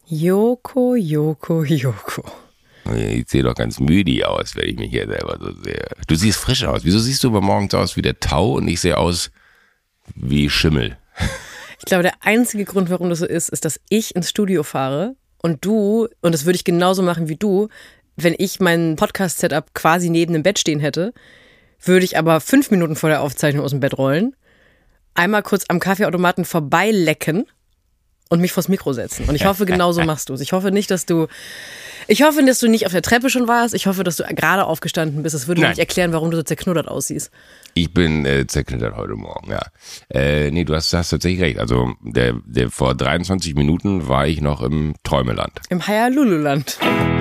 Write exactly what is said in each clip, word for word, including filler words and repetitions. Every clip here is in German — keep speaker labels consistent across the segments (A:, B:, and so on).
A: Joko, Joko, Joko.
B: Ich sehe doch ganz müde aus, wenn ich mich hier selber so sehe. Du siehst frisch aus. Wieso siehst du aber morgens aus wie der Tau und ich sehe aus wie Schimmel?
A: Ich glaube, der einzige Grund, warum das so ist, ist, dass ich ins Studio fahre und du, und das würde ich genauso machen wie du, wenn ich mein Podcast-Setup quasi neben dem Bett stehen hätte, würde ich aber fünf Minuten vor der Aufzeichnung aus dem Bett rollen, einmal kurz am Kaffeeautomaten vorbeilecken und mich vors Mikro setzen. Und ich hoffe, genauso machst du es. Ich hoffe nicht, dass du, ich hoffe, dass du nicht auf der Treppe schon warst. Ich hoffe, dass du gerade aufgestanden bist. Das würde
B: Nein.
A: nicht erklären, warum du so zerknuddert aussiehst.
B: Ich bin äh, zerknittert heute Morgen, ja. Äh, nee, du hast, hast tatsächlich recht. Also der, der vor dreiundzwanzig Minuten war ich noch im Träumeland.
A: Im Hayalululand.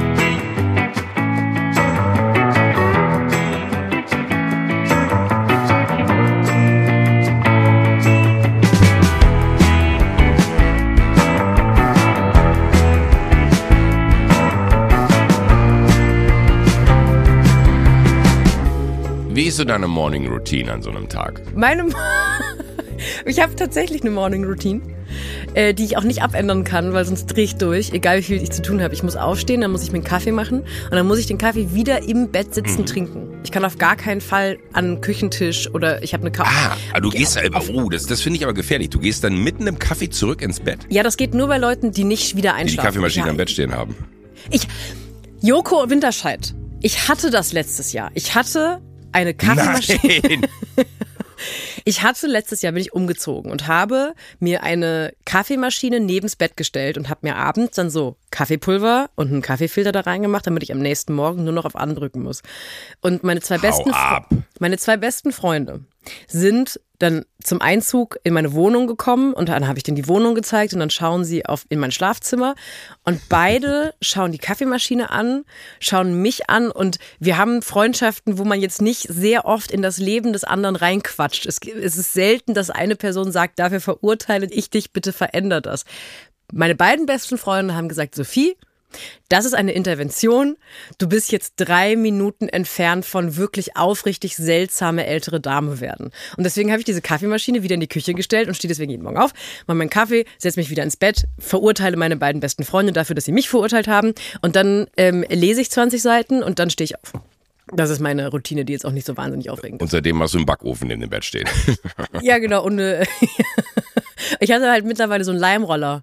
B: Wie ist so deine Morning Routine an so einem Tag?
A: Meine, ich habe tatsächlich eine Morning Routine, äh, die ich auch nicht abändern kann, weil sonst drehe ich durch, egal wie viel ich zu tun habe. Ich muss aufstehen, dann muss ich mir einen Kaffee machen und dann muss ich den Kaffee wieder im Bett sitzen mhm. trinken. Ich kann auf gar keinen Fall an den Küchentisch oder ich habe eine Kaffee.
B: Ah, aber du gehst, äh, oh, das, das finde ich aber gefährlich. Du gehst dann mitten im Kaffee zurück ins Bett.
A: Ja, das geht nur bei Leuten, die nicht wieder einschlafen.
B: Die die Kaffeemaschine
A: ja.
B: am Bett stehen haben.
A: Ich, Joko Winterscheid, ich hatte das letztes Jahr. Ich hatte eine Kaffeemaschine.
B: Nein.
A: Ich hatte letztes Jahr bin ich umgezogen und habe mir eine Kaffeemaschine nebens Bett gestellt und habe mir abends dann so Kaffeepulver und einen Kaffeefilter da reingemacht, damit ich am nächsten Morgen nur noch auf andrücken muss. Und meine zwei besten
B: ab.
A: meine zwei besten Freunde sind dann zum Einzug in meine Wohnung gekommen und dann habe ich denen die Wohnung gezeigt und dann schauen sie auf in mein Schlafzimmer und beide schauen die Kaffeemaschine an, schauen mich an und wir haben Freundschaften, wo man jetzt nicht sehr oft in das Leben des anderen reinquatscht. Es, es ist selten, dass eine Person sagt, dafür verurteile ich dich, bitte veränder das. Meine beiden besten Freunde haben gesagt, Sophie, das ist eine Intervention. Du bist jetzt drei Minuten entfernt von wirklich aufrichtig seltsame ältere Dame werden. Und deswegen habe ich diese Kaffeemaschine wieder in die Küche gestellt und stehe deswegen jeden Morgen auf, mache meinen Kaffee, setze mich wieder ins Bett, verurteile meine beiden besten Freunde dafür, dass sie mich verurteilt haben. Und dann ähm, lese ich zwanzig Seiten und dann stehe ich auf. Das ist meine Routine, die jetzt auch nicht so wahnsinnig aufregend ist.
B: Und seitdem hast du einen Backofen in dem Bett stehen.
A: Ja, genau. Und äh, ich hatte halt mittlerweile so einen Leimroller.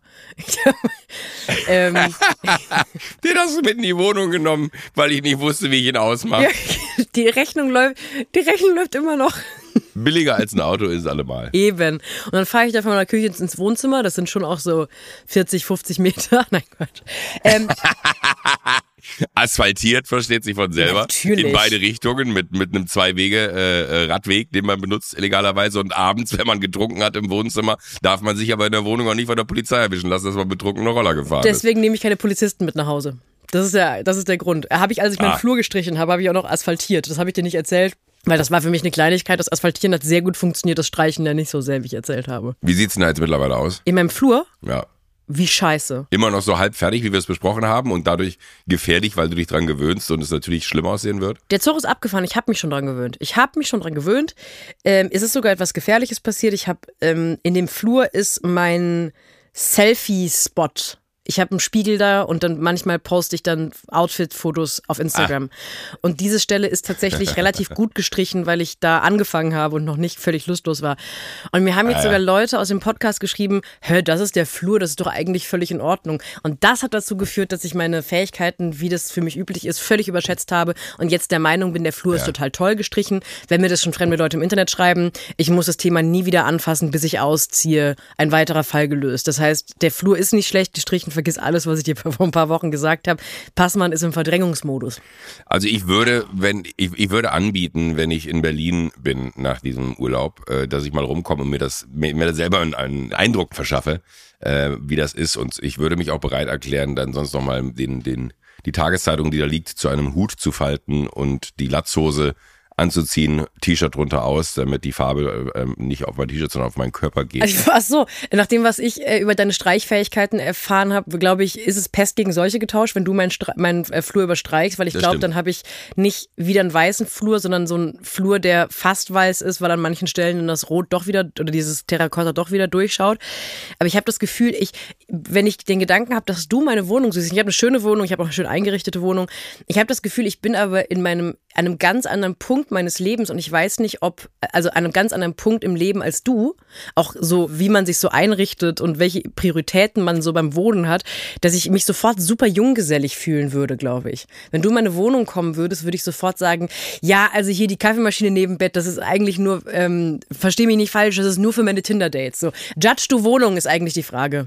A: ähm,
B: Den hast du mit in die Wohnung genommen, weil ich nicht wusste, wie ich ihn ausmache.
A: Ja, die Rechnung läuft, die Rechnung läuft immer noch.
B: Billiger als ein Auto ist es allemal.
A: Eben. Und dann fahre ich da von meiner Küche ins Wohnzimmer. Das sind schon auch so vierzig, fünfzig Meter. Nein, Quatsch. Ähm,
B: Asphaltiert, versteht sich von selber.
A: Natürlich.
B: In beide Richtungen mit, mit einem Zwei-Wege-Radweg, äh, den man benutzt illegalerweise. Und abends, wenn man getrunken hat im Wohnzimmer, darf man sich aber in der Wohnung auch nicht von der Polizei erwischen lassen, dass man betrunken eine Roller gefahren ist.
A: Deswegen nehme ich keine Polizisten mit nach Hause. Das ist der, das ist der Grund. Habe ich, als ich meinen
B: Ah.
A: Flur gestrichen habe, habe ich auch noch asphaltiert. Das habe ich dir nicht erzählt. Weil das war für mich eine Kleinigkeit. Das Asphaltieren hat sehr gut funktioniert, das Streichen ja nicht so sehr, wie ich erzählt habe.
B: Wie sieht's denn da jetzt mittlerweile aus?
A: In meinem Flur?
B: Ja.
A: Wie scheiße.
B: Immer noch so halb fertig, wie wir es besprochen haben und dadurch gefährlich, weil du dich dran gewöhnst und es natürlich schlimm aussehen wird?
A: Der Zug ist abgefahren. Ich habe mich schon dran gewöhnt. Ich habe mich schon dran gewöhnt. Ähm, es ist sogar etwas Gefährliches passiert. Ich habe ähm, in dem Flur ist mein Selfie-Spot. Ich habe einen Spiegel da und dann manchmal poste ich dann Outfit-Fotos auf Instagram. Ah. Und diese Stelle ist tatsächlich relativ gut gestrichen, weil ich da angefangen habe und noch nicht völlig lustlos war. Und mir haben jetzt ah, ja. sogar Leute aus dem Podcast geschrieben, hör, das ist der Flur, das ist doch eigentlich völlig in Ordnung. Und das hat dazu geführt, dass ich meine Fähigkeiten, wie das für mich üblich ist, völlig überschätzt habe und jetzt der Meinung bin, der Flur ja. ist total toll gestrichen. Wenn mir das schon fremde Leute im Internet schreiben, ich muss das Thema nie wieder anfassen, bis ich ausziehe, ein weiterer Fall gelöst. Das heißt, der Flur ist nicht schlecht gestrichen, vergiss alles, was ich dir vor ein paar Wochen gesagt habe. Passmann ist im Verdrängungsmodus.
B: Also ich würde, wenn ich, ich würde anbieten, wenn ich in Berlin bin nach diesem Urlaub, äh, dass ich mal rumkomme und mir das mir, mir das selber einen, einen Eindruck verschaffe, äh, wie das ist. Und ich würde mich auch bereit erklären, dann sonst noch mal den den die Tageszeitung, die da liegt, zu einem Hut zu falten und die Latzhose anzuziehen, T-Shirt drunter aus, damit die Farbe äh, nicht auf mein T-Shirt, sondern auf meinen Körper geht.
A: Also, ach so, nach dem, was ich äh, über deine Streichfähigkeiten erfahren habe, glaube ich, ist es Pest gegen Seuche getauscht, wenn du meinen Stre- meinen äh, Flur überstreichst, weil ich glaube, dann habe ich nicht wieder einen weißen Flur, sondern so einen Flur, der fast weiß ist, weil an manchen Stellen dann das Rot doch wieder oder dieses Terrakotta doch wieder durchschaut. Aber ich habe das Gefühl, ich, wenn ich den Gedanken habe, dass du meine Wohnung siehst, ich habe eine schöne Wohnung, ich habe auch eine schön eingerichtete Wohnung, ich habe das Gefühl, ich bin aber in meinem, an einem ganz anderen Punkt meines Lebens und ich weiß nicht, ob, also an einem ganz anderen Punkt im Leben als du, auch so, wie man sich so einrichtet und welche Prioritäten man so beim Wohnen hat, dass ich mich sofort super junggesellig fühlen würde, glaube ich. Wenn du in meine Wohnung kommen würdest, würde ich sofort sagen, ja, also hier die Kaffeemaschine neben Bett, das ist eigentlich nur, ähm, versteh mich nicht falsch, das ist nur für meine Tinder-Dates. So, judge du Wohnung ist eigentlich die Frage.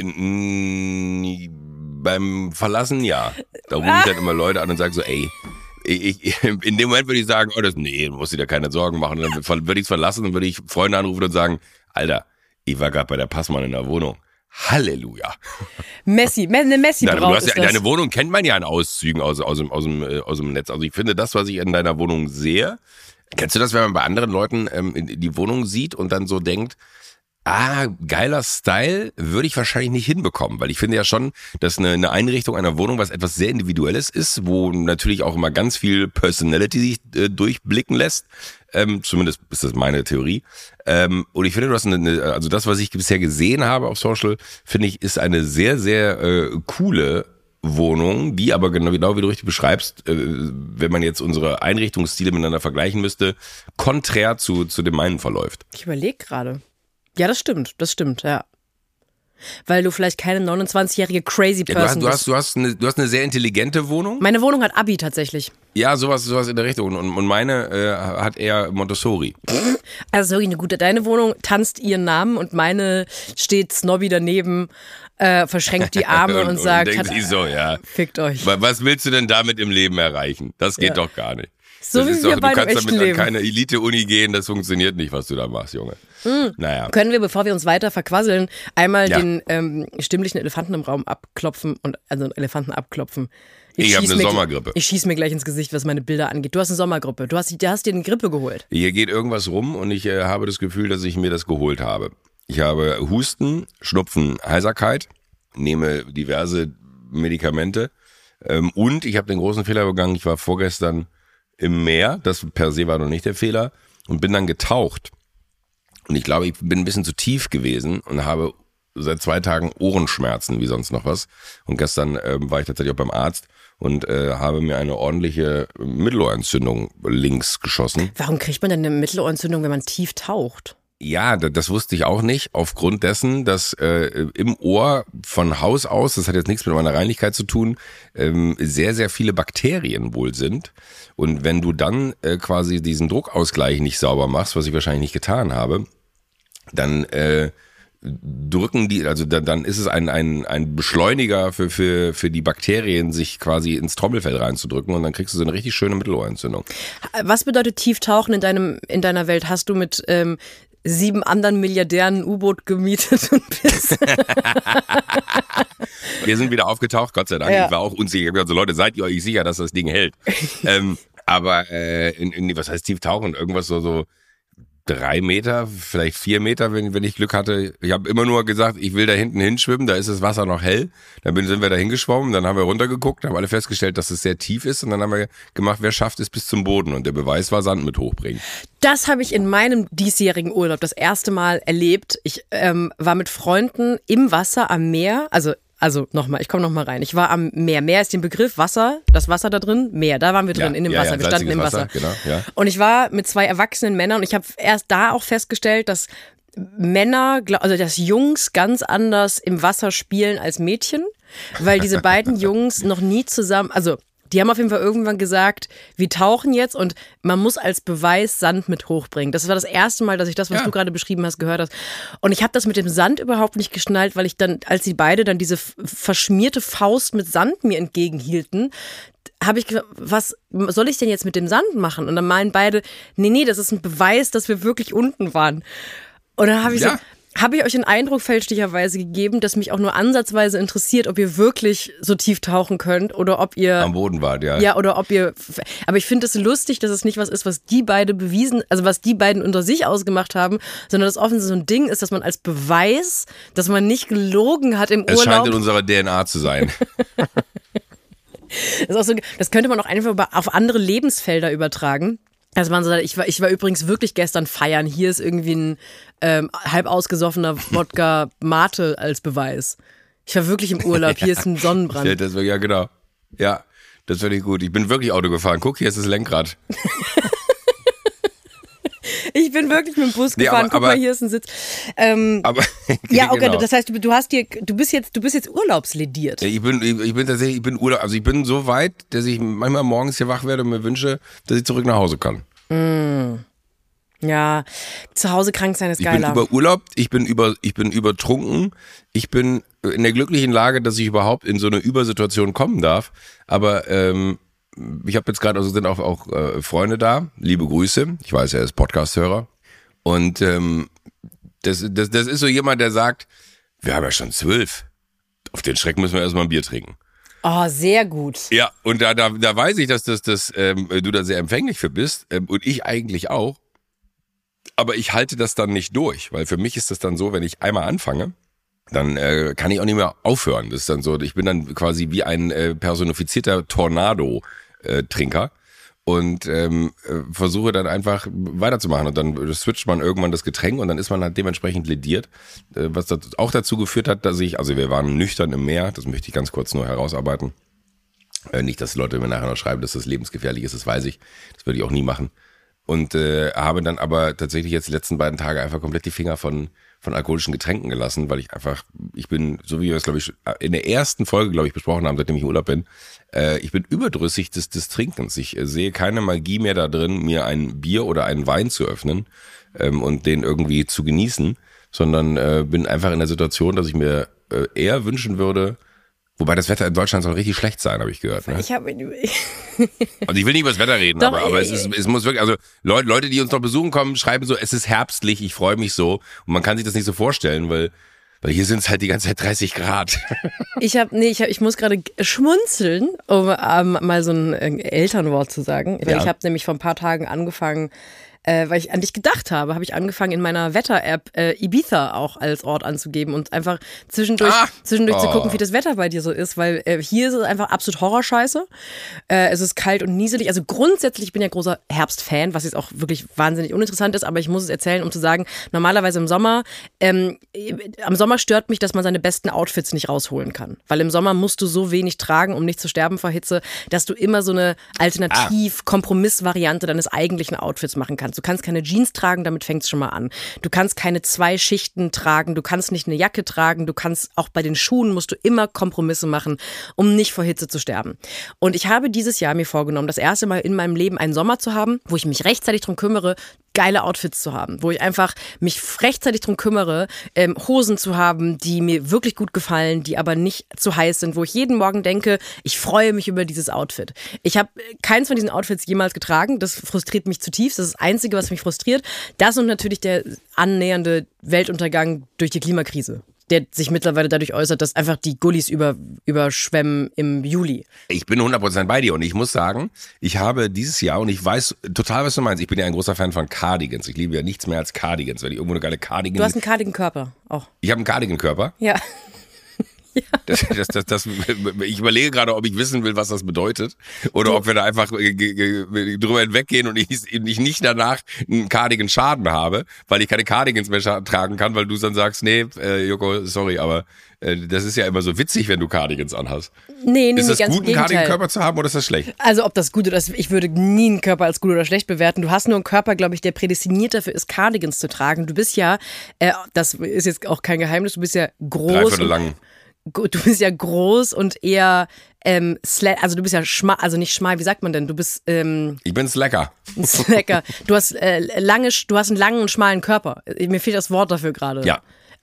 B: Beim Verlassen, ja. Da rufe ich dann immer Leute an und sage so, ey, Ich, ich, in dem Moment würde ich sagen, oh, das, nee, du musst dir da keine Sorgen machen. Dann würde ich es verlassen und würde ich Freunde anrufen und sagen, Alter, ich war gerade bei der Passmann in der Wohnung. Halleluja.
A: Messi, eine Messi-Braut ist
B: ja,
A: das.
B: Deine Wohnung kennt man ja in Auszügen aus, aus, aus, aus, dem, aus dem Netz. Also ich finde das, was ich in deiner Wohnung sehe, kennst du das, wenn man bei anderen Leuten ähm, die Wohnung sieht und dann so denkt, ah, geiler Style, würde ich wahrscheinlich nicht hinbekommen, weil ich finde ja schon, dass eine, eine Einrichtung einer Wohnung was etwas sehr Individuelles ist, wo natürlich auch immer ganz viel Personality sich äh, durchblicken lässt. Ähm, zumindest ist das meine Theorie. Ähm, und ich finde, du hast eine, also das, was ich bisher gesehen habe auf Social, finde ich, ist eine sehr, sehr äh, coole Wohnung, die aber genau, genau wie du richtig beschreibst, äh, wenn man jetzt unsere Einrichtungsstile miteinander vergleichen müsste, konträr zu, zu dem meinen verläuft.
A: Ich überlege gerade. Ja, das stimmt, das stimmt, ja. Weil du vielleicht keine neunundzwanzigjährige crazy Person
B: ja, du hast,
A: bist.
B: Du hast, du, hast eine, du hast eine sehr intelligente Wohnung.
A: Meine Wohnung hat Abi tatsächlich.
B: Ja, sowas, sowas in der Richtung. Und, und meine äh, hat eher Montessori.
A: Also wirklich eine gute. Deine Wohnung tanzt ihren Namen und meine steht snobby daneben, äh, verschränkt die Arme und, und sagt,
B: und denkt
A: hat,
B: sich so, ja,
A: fickt euch.
B: Was willst du denn damit im Leben erreichen? Das geht ja. doch gar nicht.
A: So
B: das
A: wie
B: ist
A: wir
B: doch, du
A: beide
B: kannst damit
A: leben.
B: an keine Elite-Uni gehen, das funktioniert nicht, was du da machst, Junge.
A: Mhm.
B: Naja.
A: Können wir, bevor wir uns weiter verquasseln, einmal
B: ja.
A: den ähm, stimmlichen Elefanten im Raum abklopfen und also einen Elefanten abklopfen.
B: Ich, ich habe eine Sommergrippe.
A: Ich schieße mir gleich ins Gesicht, was meine Bilder angeht. Du hast eine Sommergrippe. Du hast, du hast dir eine Grippe geholt.
B: Hier geht irgendwas rum und ich äh, habe das Gefühl, dass ich mir das geholt habe. Ich habe Husten, Schnupfen, Heiserkeit, nehme diverse Medikamente ähm, und ich habe den großen Fehler begangen. Ich war vorgestern im Meer, das per se war noch nicht der Fehler, und bin dann getaucht. Und ich glaube, ich bin ein bisschen zu tief gewesen und habe seit zwei Tagen Ohrenschmerzen, wie sonst noch was. Und gestern ähm, war ich tatsächlich auch beim Arzt und äh, habe mir eine ordentliche Mittelohrentzündung links geschossen.
A: Warum kriegt man denn eine Mittelohrentzündung, wenn man tief taucht?
B: Ja, das wusste ich auch nicht, aufgrund dessen, dass äh, im Ohr von Haus aus, das hat jetzt nichts mit meiner Reinlichkeit zu tun, ähm, sehr, sehr viele Bakterien wohl sind. Und wenn du dann äh, quasi diesen Druckausgleich nicht sauber machst, was ich wahrscheinlich nicht getan habe, dann äh, drücken die, also dann, dann ist es ein, ein, ein Beschleuniger für, für, für die Bakterien, sich quasi ins Trommelfell reinzudrücken und dann kriegst du so eine richtig schöne Mittelohrentzündung. Was
A: bedeutet Tieftauchen in deinem, in deiner Welt? Hast du mit ähm, sieben anderen Milliardären ein U-Boot gemietet und bist
B: Wir sind wieder aufgetaucht, Gott sei Dank. Ja. Ich war auch unsicher. Ich habe gesagt, so, Leute, seid ihr euch sicher, dass das Ding hält? ähm, aber äh, in, in, was heißt Tieftauchen? Irgendwas so, so drei Meter, vielleicht vier Meter, wenn, wenn ich Glück hatte. Ich habe immer nur gesagt, ich will da hinten hinschwimmen, da ist das Wasser noch hell. Dann bin, sind wir da hingeschwommen, dann haben wir runtergeguckt, haben alle festgestellt, dass es sehr tief ist und dann haben wir gemacht, wer schafft es bis zum Boden und der Beweis war Sand mit hochbringen.
A: Das habe ich in meinem diesjährigen Urlaub das erste Mal erlebt. Ich ähm, war mit Freunden im Wasser am Meer, also Also nochmal, ich komme nochmal rein. Ich war am Meer. Meer ist den Begriff, Wasser, das Wasser da drin, Meer. Da waren wir drin,
B: ja,
A: in dem
B: ja,
A: Wasser.
B: Ja,
A: wir standen im Wasser.
B: Wasser genau, ja.
A: Und ich war mit zwei erwachsenen Männern und ich habe erst da auch festgestellt, dass Männer, also dass Jungs ganz anders im Wasser spielen als Mädchen, weil diese beiden Jungs noch nie zusammen, also die haben auf jeden Fall irgendwann gesagt, wir tauchen jetzt und man muss als Beweis Sand mit hochbringen. Das war das erste Mal, dass ich das, was ja. du gerade beschrieben hast, gehört hast. Und ich habe das mit dem Sand überhaupt nicht geschnallt, weil ich dann, als sie beide dann diese verschmierte Faust mit Sand mir entgegenhielten, habe ich gesagt, was soll ich denn jetzt mit dem Sand machen? Und dann meinen beide, nee, nee, das ist ein Beweis, dass wir wirklich unten waren. Und dann habe ich
B: ja.
A: so... habe ich euch den Eindruck fälschlicherweise gegeben, dass mich auch nur ansatzweise interessiert, ob ihr wirklich so tief tauchen könnt oder ob ihr...
B: Am Boden wart, ja.
A: Ja, oder ob ihr... Aber ich finde es lustig, dass es nicht was ist, was die beide bewiesen, also was die beiden unter sich ausgemacht haben, sondern dass offensichtlich so ein Ding ist, dass man als Beweis, dass man nicht gelogen hat im
B: es
A: Urlaub...
B: Es scheint in unserer D N A zu sein.
A: Das ist auch so, das könnte man auch einfach auf andere Lebensfelder übertragen. Also man sagt, ich war, ich war übrigens wirklich gestern feiern. Hier ist irgendwie ein ähm, halb ausgesoffener Wodka Mate als Beweis. Ich war wirklich im Urlaub. Hier ist ein Sonnenbrand.
B: Ja, das, ja, genau. Ja, das finde ich gut. Ich bin wirklich Auto gefahren. Guck, hier ist das Lenkrad.
A: Ich bin wirklich mit dem Bus gefahren.
B: Nee, aber,
A: Guck
B: aber,
A: mal, hier ist ein Sitz. Ähm,
B: aber,
A: ja, okay,
B: genau.
A: Das heißt, du, du hast dir, du bist jetzt, du bist jetzt urlaubslediert.
B: Ja, ich bin, ich, ich bin tatsächlich, ich bin Urlaub, also ich bin so weit, dass ich manchmal morgens hier wach werde und mir wünsche, dass ich zurück nach Hause kann.
A: Mm. Ja, zu Hause krank sein ist
B: ich
A: geiler.
B: Ich bin überurlaubt, ich bin über, ich bin übertrunken, ich bin in der glücklichen Lage, dass ich überhaupt in so eine Übersituation kommen darf. Aber ähm, ich habe jetzt gerade, also sind auch, auch äh, Freunde da, liebe Grüße. Ich weiß, er ist Podcast-Hörer. Und ähm, das, das, das ist so jemand, der sagt, wir haben ja schon zwölf. Auf den Schreck müssen wir erstmal ein Bier trinken.
A: Oh, sehr gut.
B: Ja, und da, da, da weiß ich, dass das, das, ähm, du da sehr empfänglich für bist ähm, und ich eigentlich auch. Aber ich halte das dann nicht durch, weil für mich ist das dann so, wenn ich einmal anfange, dann äh, kann ich auch nicht mehr aufhören. Das ist dann so, ich bin dann quasi wie ein äh, personifizierter Tornado-Trinker und ähm, äh, versuche dann einfach weiterzumachen. Und dann switcht man irgendwann das Getränk und dann ist man halt dementsprechend lediert, äh, was das auch dazu geführt hat, dass ich, also wir waren nüchtern im Meer, das möchte ich ganz kurz nur herausarbeiten. Äh, nicht, dass Leute mir nachher noch schreiben, dass das lebensgefährlich ist, das weiß ich. Das würde ich auch nie machen. Und äh, habe dann aber tatsächlich jetzt die letzten beiden Tage einfach komplett die Finger von von alkoholischen Getränken gelassen, weil ich einfach, ich bin, so wie wir es, glaube ich, in der ersten Folge, glaube ich, besprochen haben, seitdem ich im Urlaub bin, äh, ich bin überdrüssig des, des Trinkens. Ich äh, sehe keine Magie mehr da drin, mir ein Bier oder einen Wein zu öffnen ähm, und den irgendwie zu genießen, sondern äh, bin einfach in der Situation, dass ich mir äh, eher wünschen würde, wobei das Wetter in Deutschland soll richtig schlecht sein, habe ich gehört. Ne?
A: Ich habe...
B: Also ich will nicht über das Wetter reden,
A: Doch,
B: aber, aber es, ist, es muss wirklich, also Leute, Leute, die uns noch besuchen kommen, schreiben so, es ist herbstlich, ich freue mich so. Und man kann sich das nicht so vorstellen, weil, weil hier sind es halt die ganze Zeit dreißig Grad.
A: Ich habe, nee, ich, hab, ich muss gerade schmunzeln, um ähm, mal so ein äh, Elternwort zu sagen. Weil
B: Ja.
A: Ich habe nämlich vor ein paar Tagen angefangen, äh, weil ich an dich gedacht habe, habe ich angefangen in meiner Wetter-App äh, Ibiza auch als Ort anzugeben und einfach zwischendurch,
B: Ah.
A: zwischendurch zu
B: Oh.
A: gucken, wie das Wetter bei dir so ist, weil äh, hier ist es einfach absolut Horrorscheiße. Äh, es ist kalt und nieselig. Also grundsätzlich, ich bin ja großer Herbstfan, was jetzt auch wirklich wahnsinnig uninteressant ist, aber ich muss es erzählen, um zu sagen, normalerweise im Sommer, ähm, am Sommer stört mich, dass man seine besten Outfits nicht rausholen kann. Weil im Sommer musst du so wenig tragen, um nicht zu sterben vor Hitze, dass du immer so eine Alternativ-Kompromiss-Variante deines eigentlichen Outfits machen kannst. Du kannst keine Jeans tragen, damit fängt es schon mal an. Du kannst keine zwei Schichten tragen, du kannst nicht eine Jacke tragen, du kannst auch bei den Schuhen musst du immer Kompromisse machen, um nicht vor Hitze zu sterben. Und ich habe dieses Jahr mir vorgenommen, das erste Mal in meinem Leben einen Sommer zu haben, wo ich mich rechtzeitig drum kümmere, geile Outfits zu haben, wo ich einfach mich rechtzeitig drum kümmere, ähm, Hosen zu haben, die mir wirklich gut gefallen, die aber nicht zu heiß sind, wo ich jeden Morgen denke, ich freue mich über dieses Outfit. Ich habe keins von diesen Outfits jemals getragen, das frustriert mich zutiefst, das ist das Einzige, was mich frustriert. Das und natürlich der annähernde Weltuntergang durch die Klimakrise, der sich mittlerweile dadurch äußert, dass einfach die Gullis über, überschwemmen im Juli.
B: Ich bin hundert Prozent bei dir und ich muss sagen, ich habe dieses Jahr, und ich weiß total, was du meinst, ich bin ja ein großer Fan von Cardigans. Ich liebe ja nichts mehr als Cardigans, wenn ich irgendwo eine geile Cardigan...
A: Du hast einen Cardigan-Körper auch.
B: Ich habe einen Cardigan-Körper.
A: Ja.
B: Das, das, das, das, ich überlege gerade, ob ich wissen will, was das bedeutet. Oder ob wir da einfach äh, ge- ge- drüber hinweggehen und ich, ich nicht danach einen Cardigan Schaden habe, weil ich keine Cardigans mehr scha- tragen kann, weil du dann sagst, nee, äh, Joko, sorry, aber äh, das ist ja immer so witzig, wenn du Cardigans anhast.
A: Nee, nee,
B: Ist
A: nee,
B: das
A: ganz
B: gut,
A: im
B: einen
A: Gegenteil.
B: Cardigan-Körper zu haben oder ist das schlecht?
A: Also ob das gut oder ich würde nie einen Körper als gut oder schlecht bewerten. Du hast nur einen Körper, glaube ich, der prädestiniert dafür ist, Cardigans zu tragen. Du bist ja, äh, das ist jetzt auch kein Geheimnis, du bist ja groß.
B: Dreiviertel
A: und,
B: lang.
A: Du bist ja groß und eher, ähm, sla- also du bist ja schmal, also nicht schmal, wie sagt man denn? Du bist, ähm,
B: Ich bin Slacker.
A: ein Slacker. Du hast, äh, lange, du hast einen langen und schmalen Körper. Mir fehlt das Wort dafür gerade.
B: Ja.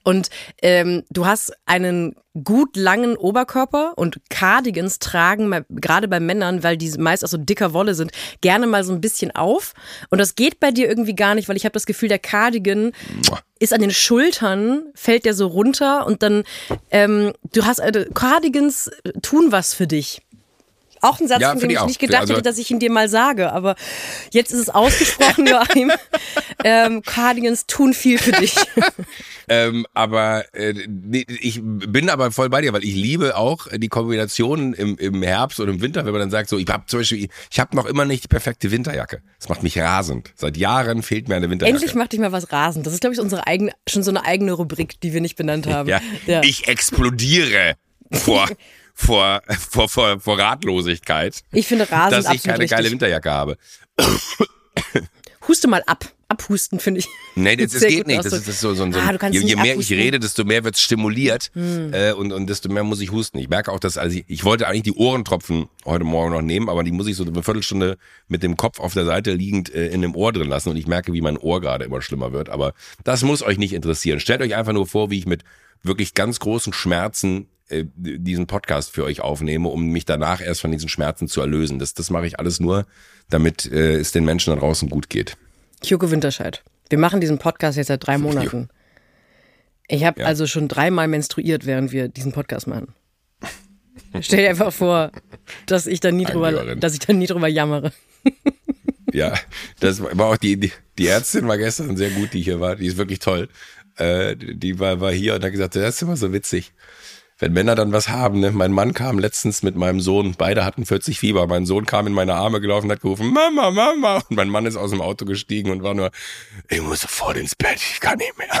A: Und ähm, du hast einen gut langen Oberkörper und Cardigans tragen, gerade bei Männern, weil die meist aus so dicker Wolle sind, gerne mal so ein bisschen auf. Und das geht bei dir irgendwie gar nicht, weil ich habe das Gefühl, der Cardigan ist an den Schultern, fällt der so runter und dann, ähm, du hast, äh, Cardigans tun was für dich. Auch ein Satz,
B: Ja,
A: von dem
B: ich
A: ich
B: auch.
A: nicht gedacht
B: Also,
A: hätte, dass ich ihn dir mal sage. Aber jetzt ist es ausgesprochen, Joachim. ähm, Cardigans tun viel für dich.
B: ähm, aber äh, nee, ich bin aber voll bei dir, weil ich liebe auch die Kombination im, im Herbst und im Winter, wenn man dann sagt, so ich habe zum Beispiel, ich habe noch immer nicht die perfekte Winterjacke. Das macht mich rasend. Seit Jahren fehlt mir eine Winterjacke.
A: Endlich macht dich mal was rasend. Das ist, glaube ich, unsere eigene, schon so eine eigene Rubrik, die wir nicht benannt haben.
B: Ja,
A: ja.
B: Ich explodiere vor... Vor, vor, vor, vor Ratlosigkeit.
A: Ich finde rasend
B: dass ich keine
A: richtig.
B: geile Winterjacke habe.
A: Huste mal ab. Abhusten, finde ich.
B: Nee, das, das geht nicht. Das ist, das ist so, so, so
A: ah, du kannst
B: je, je
A: nicht
B: mehr
A: abhusten.
B: ich rede, desto mehr wird es stimuliert hm. äh, und, und desto mehr muss ich husten. Ich merke auch, dass, also ich, ich wollte eigentlich die Ohrentropfen heute Morgen noch nehmen, aber die muss ich so eine Viertelstunde mit dem Kopf auf der Seite liegend äh, in dem Ohr drin lassen und ich merke, wie mein Ohr gerade immer schlimmer wird. Aber das muss euch nicht interessieren. Stellt euch einfach nur vor, wie ich mit wirklich ganz großen Schmerzen diesen Podcast für euch aufnehme, um mich danach erst von diesen Schmerzen zu erlösen. Das, das mache ich alles nur, damit äh, es den Menschen da draußen gut geht.
A: Joko Winterscheid, wir machen diesen Podcast jetzt seit drei Monaten. Ich habe ja. also schon dreimal menstruiert, während wir diesen Podcast machen. Stell dir einfach vor, dass ich da nie drüber, dass ich da nie drüber jammere.
B: Ja, das war auch die, die, die Ärztin war gestern sehr gut, die hier war. Die ist wirklich toll. Äh, die war, war hier und hat gesagt, das ist immer so witzig. Wenn Männer dann was haben, ne? Mein Mann kam letztens mit meinem Sohn, beide hatten vierzig Fieber. Mein Sohn kam in meine Arme gelaufen und hat gerufen, Mama, Mama. Und mein Mann ist aus dem Auto gestiegen und war nur, ich muss sofort ins Bett, ich kann nicht mehr.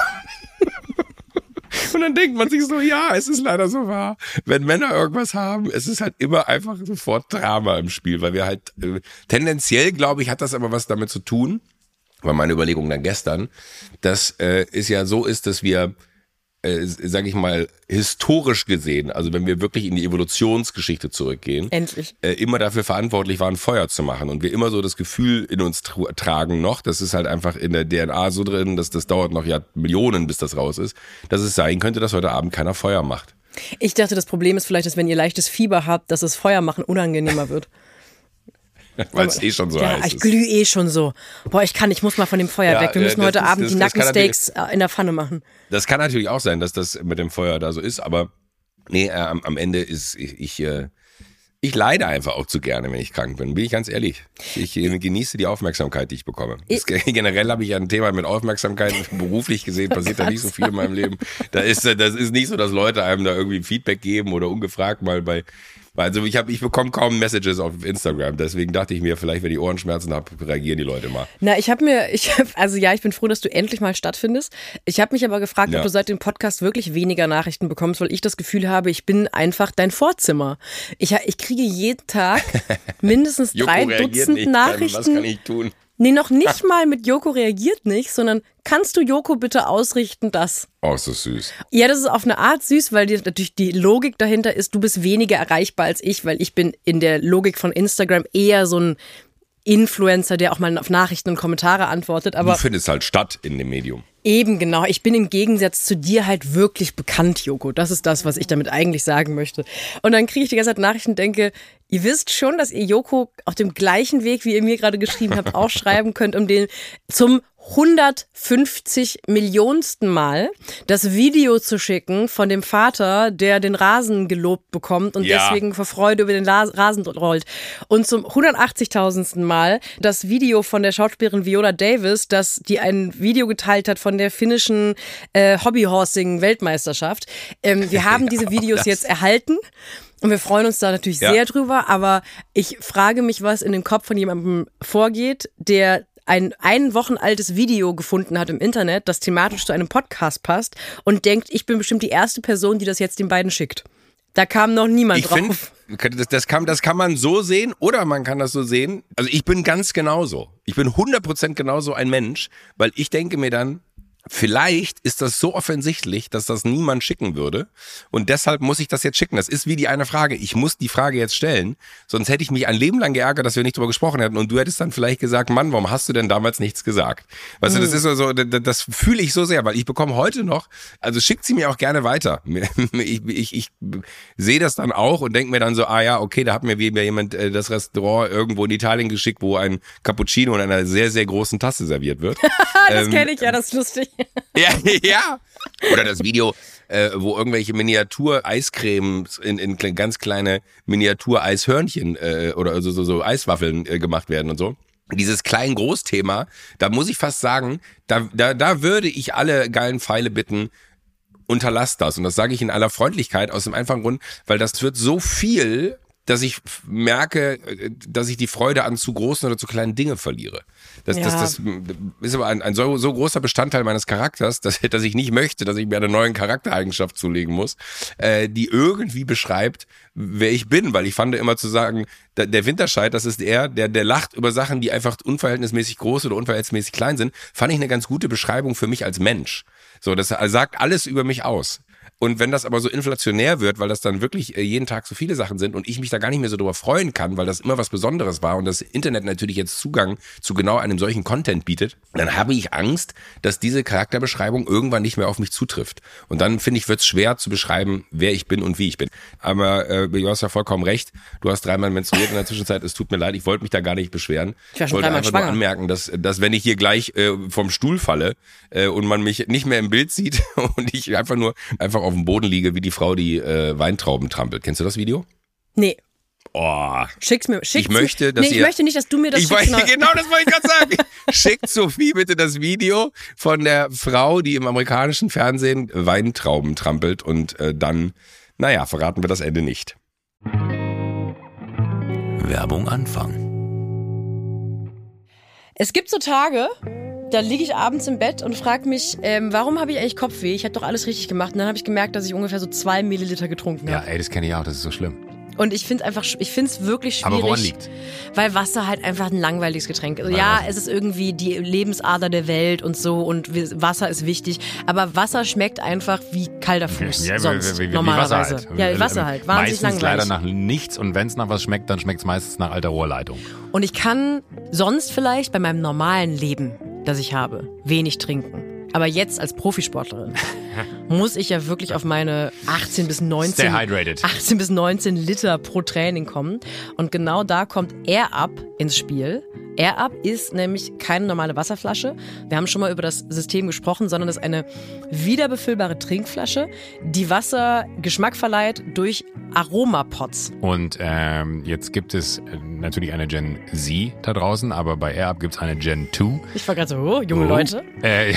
B: Und dann denkt man sich so, ja, es ist leider so wahr. Wenn Männer irgendwas haben, es ist halt immer einfach sofort Drama im Spiel, weil wir halt, äh, tendenziell, glaube ich, hat das aber was damit zu tun, war meine Überlegung dann gestern, dass äh, es ja so ist, dass wir Äh, sag ich mal, historisch gesehen, also wenn wir wirklich in die Evolutionsgeschichte zurückgehen,
A: Endlich.
B: Äh, immer dafür verantwortlich waren, Feuer zu machen. Und wir immer so das Gefühl in uns tra- tragen noch, das ist halt einfach in der D N A so drin, dass das dauert noch Jahr Millionen, bis das raus ist, dass es sein könnte, dass heute Abend keiner Feuer macht.
A: Ich dachte, das Problem ist vielleicht, dass wenn ihr leichtes Fieber habt, dass das Feuer machen unangenehmer wird.
B: Weil es eh schon so
A: ja,
B: heiß
A: ich
B: ist.
A: glühe eh schon so. Boah, ich kann, ich muss mal von dem Feuer
B: Ja,
A: weg. Wir müssen
B: das
A: heute
B: ist-
A: Abend
B: das-
A: die
B: das kann
A: Nackensteaks in der Pfanne machen.
B: Das kann natürlich auch sein, dass das mit dem Feuer da so ist, aber nee, äh, am, am Ende ist ich, ich, äh, ich leide einfach auch zu gerne, wenn ich krank bin, bin ich ganz ehrlich. Ich äh, genieße die Aufmerksamkeit, die ich bekomme. Das, generell habe ich ja ein Thema mit Aufmerksamkeit, beruflich gesehen passiert da nicht so viel in meinem Leben. Da ist, äh, das ist nicht so, dass Leute einem da irgendwie Feedback geben oder ungefragt mal bei. Also ich habe, ich bekomme kaum Messages auf Instagram, deswegen dachte ich mir, vielleicht wenn ich Ohrenschmerzen habe, reagieren die Leute mal.
A: Na, ich habe mir, ich hab, also ja, ich bin froh, dass du endlich mal stattfindest. Ich habe mich aber gefragt,
B: Ja.
A: ob du seit dem Podcast wirklich weniger Nachrichten bekommst, weil ich das Gefühl habe, ich bin einfach dein Vorzimmer. Ich, ich kriege jeden Tag mindestens
B: Joko
A: drei
B: reagiert
A: Dutzend
B: nicht,
A: Nachrichten.
B: was kann ich tun?
A: Nee, noch nicht mal mit Joko reagiert nicht, sondern kannst du Joko bitte ausrichten, dass...
B: Oh, ist das süß.
A: Ja, das ist auf eine Art süß, weil die, natürlich die Logik dahinter ist, du bist weniger erreichbar als ich, weil ich bin in der Logik von Instagram eher so ein Influencer, der auch mal auf Nachrichten und Kommentare antwortet. Aber
B: Du findest halt statt in dem Medium.
A: eben genau, ich bin im Gegensatz zu dir halt wirklich bekannt, Joko. Das ist das, was ich damit eigentlich sagen möchte. Und dann kriege ich die ganze Zeit Nachrichten und denke, ihr wisst schon, dass ihr Joko auf dem gleichen Weg, wie ihr mir gerade geschrieben habt, auch schreiben könnt, um den zum hundertfünfzig Millionsten Mal das Video zu schicken von dem Vater, der den Rasen gelobt bekommt und
B: Ja.
A: deswegen vor Freude über den La- Rasen rollt. Und zum hundertachtzigtausendsten Mal das Video von der Schauspielerin Viola Davis, dass die ein Video geteilt hat von der finnischen äh, Hobbyhorsing-Weltmeisterschaft. Ähm, wir haben diese Videos
B: das-
A: jetzt erhalten. Und wir freuen uns da natürlich
B: Ja.
A: sehr drüber, aber ich frage mich, was in dem Kopf von jemandem vorgeht, der ein ein Wochen altes Video gefunden hat im Internet, das thematisch zu einem Podcast passt und denkt, ich bin bestimmt die erste Person, die das jetzt den beiden schickt. Da kam noch niemand
B: Ich
A: drauf.
B: finde, das, das, kann, das kann man so sehen oder man kann das so sehen. Also ich bin ganz genauso. Ich bin hundert Prozent genauso ein Mensch, weil ich denke mir dann, Vielleicht ist das so offensichtlich, dass das niemand schicken würde und deshalb muss ich das jetzt schicken. Das ist wie die eine Frage. Ich muss die Frage jetzt stellen, sonst hätte ich mich ein Leben lang geärgert, dass wir nicht drüber gesprochen hätten und du hättest dann vielleicht gesagt, Mann, warum hast du denn damals nichts gesagt? Weißt mhm. du, das ist so, das, das fühle ich so sehr, weil ich bekomme heute noch, also schickt sie mir auch gerne weiter. Ich, ich, ich sehe das dann auch und denke mir dann so, ah ja, okay, da hat mir wieder jemand das Restaurant irgendwo in Italien geschickt, wo ein Cappuccino in einer sehr, sehr großen Tasse serviert wird.
A: Das ähm, kenne ich, ja, das ist lustig.
B: Ja, ja. Oder das Video, äh, wo irgendwelche Miniatur-Eiscremes in, in ganz kleine Miniatur-Eishörnchen äh, oder so, so, so Eiswaffeln äh, gemacht werden und so. Dieses Klein-Groß-Thema, da muss ich fast sagen, da, da, da würde ich alle geilen Pfeile bitten, unterlasst das. Und das sage ich in aller Freundlichkeit aus dem einfachen Grund, weil das wird so viel, dass ich merke, dass ich die Freude an zu großen oder zu kleinen Dingen verliere. Das, ja. das, das ist aber ein, ein so, so großer Bestandteil meines Charakters, dass, dass ich nicht möchte, dass ich mir eine neue Charaktereigenschaft zulegen muss, äh, die irgendwie beschreibt, wer ich bin. Weil ich fand immer zu sagen, der, der Winterscheid, das ist er, der, der lacht über Sachen, die einfach unverhältnismäßig groß oder unverhältnismäßig klein sind, fand ich eine ganz gute Beschreibung für mich als Mensch. So, das sagt alles über mich aus. Und wenn das aber so inflationär wird, weil das dann wirklich jeden Tag so viele Sachen sind und ich mich da gar nicht mehr so drüber freuen kann, weil das immer was Besonderes war und das Internet natürlich jetzt Zugang zu genau einem solchen Content bietet, dann habe ich Angst, dass diese Charakterbeschreibung irgendwann nicht mehr auf mich zutrifft. Und dann, finde ich, wird es schwer zu beschreiben, wer ich bin und wie ich bin. Aber äh, du hast ja vollkommen recht. Du hast dreimal menstruiert in der Zwischenzeit. Es tut mir leid, ich wollte mich da gar nicht beschweren.
A: Ich war schon
B: wollte
A: dreimal
B: einfach
A: schwanger.
B: nur anmerken, dass, dass wenn ich hier gleich äh, vom Stuhl falle äh, und man mich nicht mehr im Bild sieht und ich einfach nur einfach auf dem Boden liege, wie die Frau, die äh, Weintrauben trampelt. Kennst du das Video?
A: Nee.
B: Oh.
A: Schick's mir. Schick's
B: ich möchte, dass
A: nee, ich
B: ihr,
A: möchte nicht, dass du mir das
B: ich
A: schickst.
B: Wollte, genau, das wollte ich gerade sagen. Schickt Sophie bitte das Video von der Frau, die im amerikanischen Fernsehen Weintrauben trampelt und äh, dann, naja, verraten wir das Ende nicht.
C: Werbung Anfang.
A: Es gibt so Tage, da liege ich abends im Bett und frage mich, ähm, warum habe ich eigentlich Kopfweh? Ich habe doch alles richtig gemacht. Und dann habe ich gemerkt, dass ich ungefähr so zwei Milliliter getrunken habe.
C: Ja, ey, das kenne ich auch, das ist so schlimm.
A: Und ich finde es einfach, ich finde es wirklich schwierig.
C: Aber woran liegt?
A: Weil Wasser halt einfach ein langweiliges Getränk ist. Also ja, es ist irgendwie die Lebensader der Welt und so und Wasser ist wichtig. Aber Wasser schmeckt einfach wie kalter Fuß
C: ja,
A: sonst
C: wie, wie, wie
A: normalerweise.
C: Wasser halt.
A: Ja, Wasser halt. Wahnsinnig
C: meistens
A: langweilig.
C: leider nach nichts und wenn es nach was schmeckt, dann schmeckt es meistens nach alter Rohrleitung.
A: Und ich kann sonst vielleicht bei meinem normalen Leben, das ich habe, wenig trinken. Aber jetzt als Profisportlerin muss ich ja wirklich auf meine achtzehn bis neunzehn,
C: Stay hydrated.
A: achtzehn bis neunzehn Liter pro Training kommen. Und genau da kommt Air Up ins Spiel. Air Up ist nämlich keine normale Wasserflasche. Wir haben schon mal über das System gesprochen, sondern das ist eine wiederbefüllbare Trinkflasche, die Wasser Geschmack verleiht durch Aromapots.
C: Und ähm, jetzt gibt es natürlich eine Gen Z da draußen, aber bei Air Up gibt es eine Gen zwei.
A: Ich war gerade so, oh, junge
C: oh.
A: Leute.
C: Äh,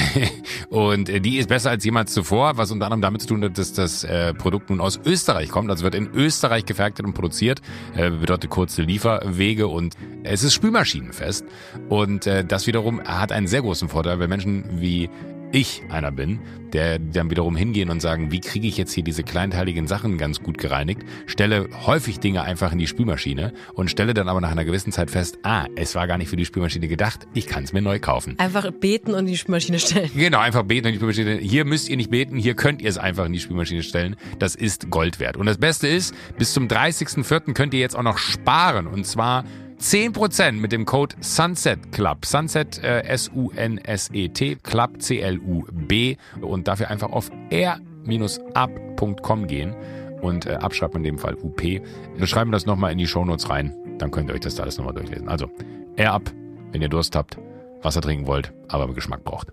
C: und äh, die ist besser als jemals zuvor, was unter anderem damit zu tun hat, dass das äh, Produkt nun aus Österreich kommt. Also wird in Österreich gefertigt und produziert. Äh, bedeutet kurze Lieferwege und es ist spülmaschinenfest. Und äh, das wiederum hat einen sehr großen Vorteil, weil Menschen wie ich einer bin, der dann wiederum hingehen und sagen, wie kriege ich jetzt hier diese kleinteiligen Sachen ganz gut gereinigt, stelle häufig Dinge einfach in die Spülmaschine und stelle dann aber nach einer gewissen Zeit fest, ah, es war gar nicht für die Spülmaschine gedacht, ich kann es mir neu kaufen.
A: Einfach beten und in die Spülmaschine stellen.
C: Genau, einfach beten und in die Spülmaschine. Hier müsst ihr nicht beten, hier könnt ihr es einfach in die Spülmaschine stellen. Das ist Gold wert. Und das Beste ist, bis zum dreißigsten vierten könnt ihr jetzt auch noch sparen und zwar zehn Prozent mit dem Code Sunset Club. Sunset, äh, S U N S E T, Club, C L U B. Und dafür einfach auf air up punkt com gehen und äh, abschreiben in dem Fall U P. Wir schreiben das nochmal in die Shownotes rein. Dann könnt ihr euch das da alles nochmal durchlesen. Also, Air Up, wenn ihr Durst habt, Wasser trinken wollt, aber Geschmack braucht.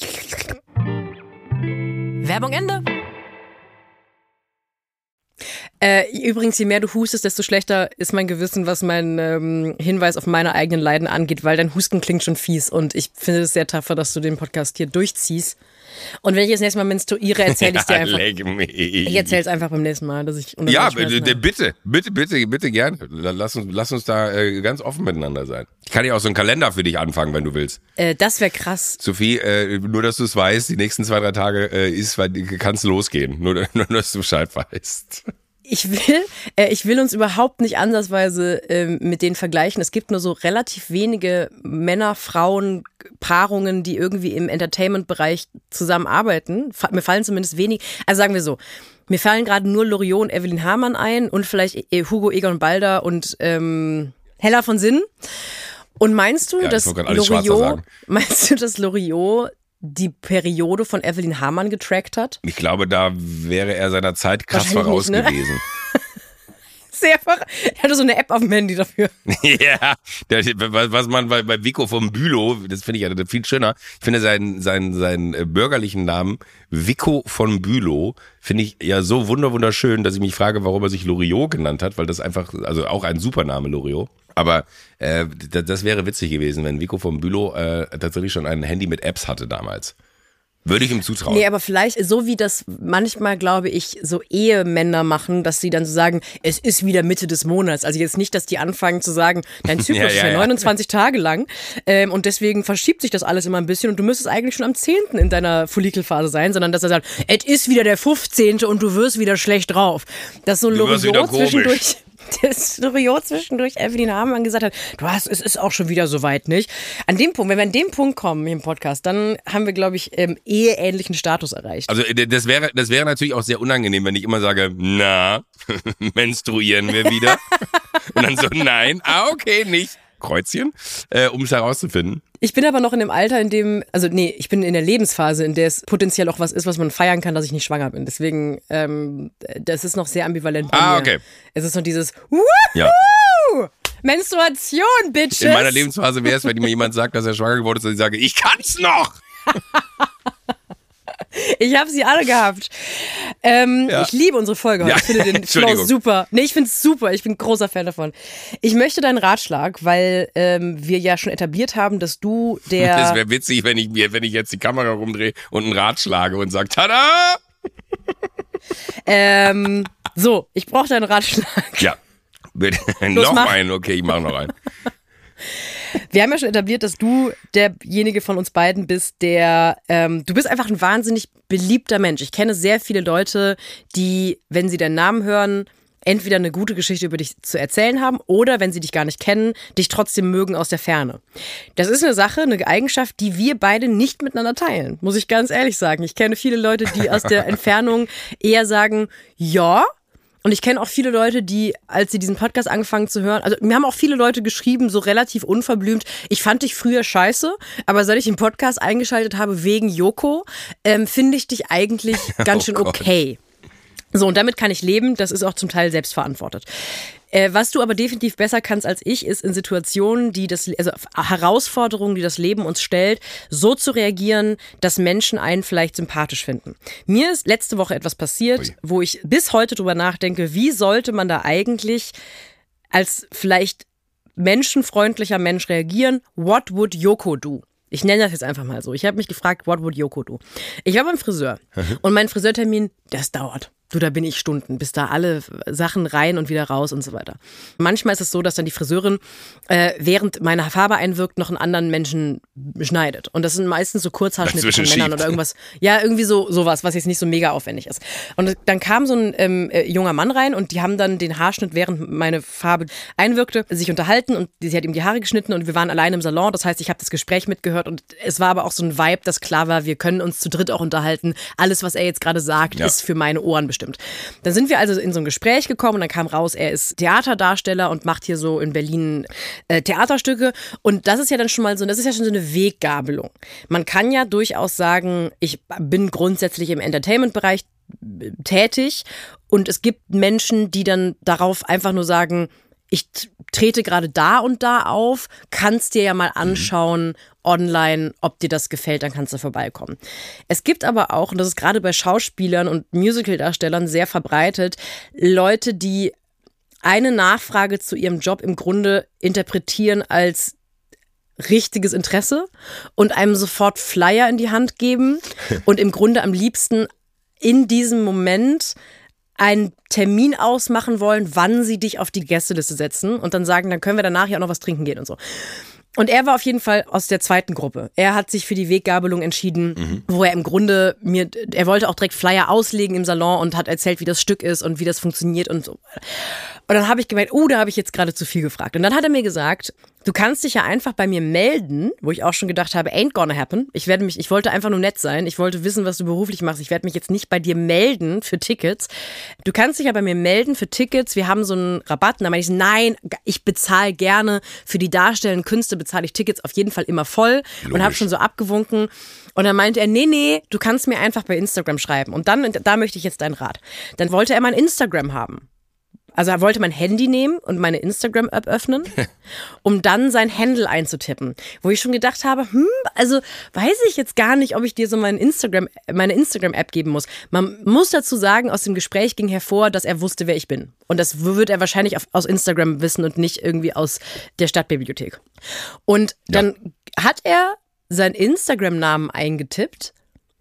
A: Werbung Ende. Äh, übrigens, je mehr du hustest, desto schlechter ist mein Gewissen, was mein ähm, Hinweis auf meine eigenen Leiden angeht, weil dein Husten klingt schon fies und ich finde es sehr tapfer, dass du den Podcast hier durchziehst. Und wenn ich jetzt nächstes Mal menstruiere, erzähle ich dir einfach.
B: Leck mich.
A: Ich erzähle es einfach beim nächsten Mal, dass ich
B: Ja, bitte, bitte, bitte, bitte, bitte gerne. Lass uns, lass uns da äh, ganz offen miteinander sein. Ich kann ja auch so einen Kalender für dich anfangen, wenn du willst.
A: Äh, das wäre krass.
B: Sophie, äh, nur dass du es weißt, die nächsten zwei, drei Tage äh, ist, kann es losgehen. Nur, nur, dass du Bescheid weißt.
A: Ich will, äh, ich will uns überhaupt nicht ansatzweise äh, mit denen vergleichen. Es gibt nur so relativ wenige Männer, Frauen, Paarungen, die irgendwie im Entertainment-Bereich zusammenarbeiten. Fa- mir fallen zumindest wenig, also sagen wir so, mir fallen gerade nur Loriot und Evelyn Hamann ein und vielleicht äh, Hugo Egon Balder und ähm, Hella von Sinnen. Und meinst du,
B: Ja,
A: dass
B: ich wollte gerade alles Schwarzer
A: Loriot,
B: sagen.
A: meinst du, dass Loriot die Periode von Evelyn Hamann getrackt hat?
B: Ich glaube, da wäre er seiner Zeit krass
A: Wahrscheinlich
B: voraus
A: nicht, ne?
B: gewesen.
A: Sehr ver- Er hatte so eine App auf dem Handy dafür.
B: Ja, der, was man bei, bei Vico vom Bülow, das finde ich ja viel schöner. Ich finde seinen, seinen, seinen äh, bürgerlichen Namen, Vico von Bülow, finde ich ja so wunder wunderschön, dass ich mich frage, warum er sich Loriot genannt hat, weil das einfach, also auch ein Supername Loriot. Aber äh, das, das wäre witzig gewesen, wenn Vico vom Bülow äh, tatsächlich schon ein Handy mit Apps hatte damals. Würde ich ihm zutrauen.
A: Nee, aber vielleicht so wie das manchmal, glaube ich, so Ehemänner machen, dass sie dann so sagen, es ist wieder Mitte des Monats. Also jetzt nicht, dass die anfangen zu sagen, dein Zyklus
B: Ja, ja,
A: ist ja
B: ja.
A: neunundzwanzig Tage lang ähm, und deswegen verschiebt sich das alles immer ein bisschen und du müsstest eigentlich schon am zehnten in deiner Follikelphase sein, sondern dass er sagt, es ist wieder der fünfzehnte und du wirst wieder schlecht drauf. Dass so
B: Du wirst wieder
A: Loriot
B: komisch.
A: zwischendurch... dass Loriot zwischendurch Evelyn Hamann gesagt hat, du hast, es ist auch schon wieder soweit, nicht? An dem Punkt, wenn wir an dem Punkt kommen im Podcast, dann haben wir, glaube ich, ähm, eheähnlichen Status erreicht.
B: Also äh, das wäre, das wäre natürlich auch sehr unangenehm, wenn ich immer sage, na, menstruieren wir wieder? Und dann so, nein, ah, okay, nicht. Kreuzchen, äh, um es herauszufinden.
A: Ich bin aber noch in dem Alter, in dem, also nee, ich bin in der Lebensphase, in der es potenziell auch was ist, was man feiern kann, dass ich nicht schwanger bin. Deswegen, ähm, das ist noch sehr ambivalent bei
B: Ah,
A: mir.
B: okay.
A: Es ist noch dieses Wuhu!
B: Ja.
A: Menstruation, Bitches!
B: In meiner Lebensphase wäre es, wenn mir jemand sagt, dass er schwanger geworden ist, dass ich sage, ich kann's noch.
A: Ich habe sie alle gehabt. Ähm,
B: Ja.
A: Ich liebe unsere Folge heute.
B: Ja,
A: Ich finde den Flow
B: Entschuldigung.
A: super. Nee, ich finde es super. Ich bin ein großer Fan davon. Ich möchte deinen Ratschlag, weil ähm, wir ja schon etabliert haben, dass du der...
B: Das wäre witzig, wenn ich mir, wenn ich jetzt die Kamera rumdrehe und ein Rad schlage und sage, tada!
A: ähm, so, ich brauche deinen Ratschlag.
B: Ja. Bitte.
A: Los,
B: noch
A: mach.
B: einen, okay, ich mache noch einen.
A: Wir haben ja schon etabliert, dass du derjenige von uns beiden bist, der, ähm, du bist einfach ein wahnsinnig beliebter Mensch. Ich kenne sehr viele Leute, die, wenn sie deinen Namen hören, entweder eine gute Geschichte über dich zu erzählen haben oder, wenn sie dich gar nicht kennen, dich trotzdem mögen aus der Ferne. Das ist eine Sache, eine Eigenschaft, die wir beide nicht miteinander teilen, muss ich ganz ehrlich sagen. Ich kenne viele Leute, die aus der Entfernung eher sagen, ja. Und ich kenne auch viele Leute, die, als sie diesen Podcast angefangen zu hören, also mir haben auch viele Leute geschrieben, so relativ unverblümt, ich fand dich früher scheiße, aber seit ich den Podcast eingeschaltet habe wegen Joko, ähm, finde ich dich eigentlich ganz
B: Oh
A: schön
B: Gott.
A: okay. So, und damit kann ich leben, das ist auch zum Teil selbstverantwortet. Äh, was du aber definitiv besser kannst als ich, ist in Situationen, die das, also Herausforderungen, die das Leben uns stellt, so zu reagieren, dass Menschen einen vielleicht sympathisch finden. Mir ist letzte Woche etwas passiert,
B: Ui.
A: wo ich bis heute drüber nachdenke, wie sollte man da eigentlich als vielleicht menschenfreundlicher Mensch reagieren? What would Yoko do? Ich nenne das jetzt einfach mal so. Ich habe mich gefragt, what would Yoko do? Ich war beim Friseur und mein Friseurtermin, das dauert. Du, da bin ich Stunden, bis da alle Sachen rein und wieder raus und so weiter. Manchmal ist es so, dass dann die Friseurin, äh, während meine Farbe einwirkt, noch einen anderen Menschen schneidet. Und das sind meistens so Kurzhaarschnitte von
B: Dazwischen
A: Männern
B: schiebt.
A: oder irgendwas. Ja, irgendwie so sowas, was jetzt nicht so mega aufwendig ist. Und dann kam so ein ähm, äh, junger Mann rein und die haben dann den Haarschnitt, während meine Farbe einwirkte, sich unterhalten und sie hat ihm die Haare geschnitten und wir waren allein im Salon. Das heißt, ich habe das Gespräch mitgehört und es war aber auch so ein Vibe, dass klar war, wir können uns zu dritt auch unterhalten. Alles, was er jetzt gerade sagt,
B: Ja.
A: ist für meine Ohren bestimmt. Dann sind wir also in so ein Gespräch gekommen und dann kam raus, er ist Theaterdarsteller und macht hier so in Berlin äh, Theaterstücke und das ist ja dann schon mal so, das ist ja schon so eine Weggabelung. Man kann ja durchaus sagen, ich bin grundsätzlich im Entertainment-Bereich tätig und es gibt Menschen, die dann darauf einfach nur sagen, ich t- trete gerade da und da auf, kannst dir ja mal anschauen online, ob dir das gefällt, dann kannst du vorbeikommen. Es gibt aber auch, und das ist gerade bei Schauspielern und Musicaldarstellern sehr verbreitet, Leute, die eine Nachfrage zu ihrem Job im Grunde interpretieren als richtiges Interesse und einem sofort Flyer in die Hand geben und im Grunde am liebsten in diesem Moment einen Termin ausmachen wollen, wann sie dich auf die Gästeliste setzen und dann sagen, dann können wir danach ja auch noch was trinken gehen und so. Und er war auf jeden Fall aus der zweiten Gruppe. Er hat sich für die Weggabelung entschieden, mhm. wo er im Grunde mir, er wollte auch direkt Flyer auslegen im Salon und hat erzählt, wie das Stück ist und wie das funktioniert und so. Und dann habe ich gemeint, oh, da habe ich jetzt gerade zu viel gefragt. Und dann hat er mir gesagt, du kannst dich ja einfach bei mir melden, wo ich auch schon gedacht habe, ain't gonna happen. Ich werde mich, ich wollte einfach nur nett sein. Ich wollte wissen, was du beruflich machst. Ich werde mich jetzt nicht bei dir melden für Tickets. Du kannst dich ja bei mir melden für Tickets. Wir haben so einen Rabatt. Und dann meinte ich, nein, ich bezahle gerne für die darstellenden Künste, bezahle ich Tickets auf jeden Fall immer voll. Logisch. Und habe schon so abgewunken. Und dann meinte er, nee, nee, du kannst mir einfach bei Instagram schreiben. Und dann, da möchte ich jetzt deinen Rat. Dann wollte er mein Instagram haben. Also er wollte mein Handy nehmen und meine Instagram-App öffnen, um dann sein Handle einzutippen. Wo ich schon gedacht habe, hm, also weiß ich jetzt gar nicht, ob ich dir so mein Instagram, meine Instagram-App geben muss. Man muss dazu sagen, aus dem Gespräch ging hervor, dass er wusste, wer ich bin. Und das wird er wahrscheinlich auf, aus Instagram wissen und nicht irgendwie aus der Stadtbibliothek. Und dann ja. hat er seinen Instagram-Namen eingetippt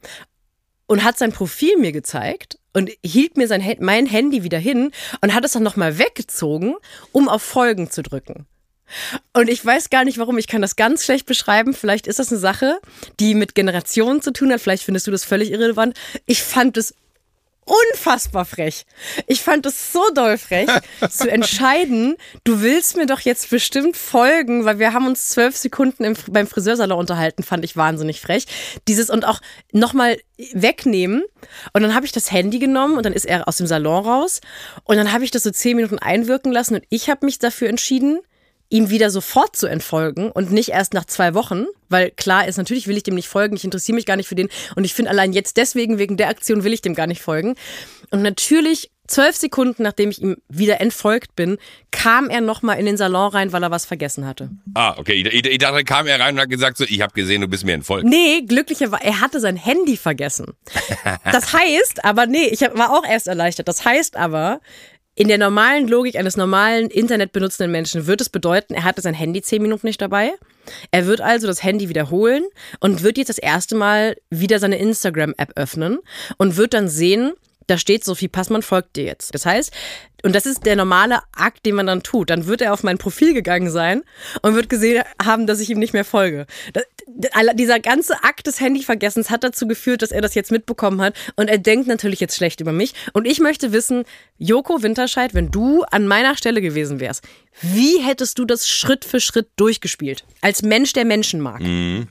A: und hat sein Profil mir gezeigt und hielt mir sein, mein Handy wieder hin und hat es dann nochmal weggezogen, um auf Folgen zu drücken. Und ich weiß gar nicht warum, ich kann das ganz schlecht beschreiben. Vielleicht ist das eine Sache, die mit Generationen zu tun hat. Vielleicht findest du das völlig irrelevant. Ich fand es unfassbar frech. Ich fand es so doll frech, zu entscheiden, du willst mir doch jetzt bestimmt folgen, weil wir haben uns zwölf Sekunden im, beim Friseursalon unterhalten, fand ich wahnsinnig frech. Dieses und auch nochmal wegnehmen. Und dann habe ich das Handy genommen und dann ist er aus dem Salon raus. Und dann habe ich das so zehn Minuten einwirken lassen und ich habe mich dafür entschieden, ihm wieder sofort zu entfolgen und nicht erst nach zwei Wochen, weil klar ist, natürlich will ich dem nicht folgen, ich interessiere mich gar nicht für den und ich finde allein jetzt deswegen, wegen der Aktion will ich dem gar nicht folgen. Und natürlich, zwölf Sekunden, nachdem ich ihm wieder entfolgt bin, kam er nochmal in den Salon rein, weil er was vergessen hatte.
B: Ah, okay, ich, ich, ich dachte, kam er rein und hat gesagt so, ich habe gesehen, du bist mir entfolgt.
A: Nee, glücklicherweise, er hatte sein Handy vergessen. Das heißt, aber nee, ich war auch erst erleichtert, das heißt aber, in der normalen Logik eines normalen Internet benutzenden Menschen wird es bedeuten, er hatte sein Handy zehn Minuten nicht dabei. Er wird also das Handy wiederholen und wird jetzt das erste Mal wieder seine Instagram-App öffnen und wird dann sehen, da steht, Sophie Passmann folgt dir jetzt. Das heißt, und das ist der normale Akt, den man dann tut. Dann wird er auf mein Profil gegangen sein und wird gesehen haben, dass ich ihm nicht mehr folge. Das, dieser ganze Akt des Handyvergessens hat dazu geführt, dass er das jetzt mitbekommen hat und er denkt natürlich jetzt schlecht über mich. Und ich möchte wissen, Joko Winterscheid, wenn du an meiner Stelle gewesen wärst, wie hättest du das Schritt für Schritt durchgespielt? Als Mensch, der Menschen mag.
B: Mhm.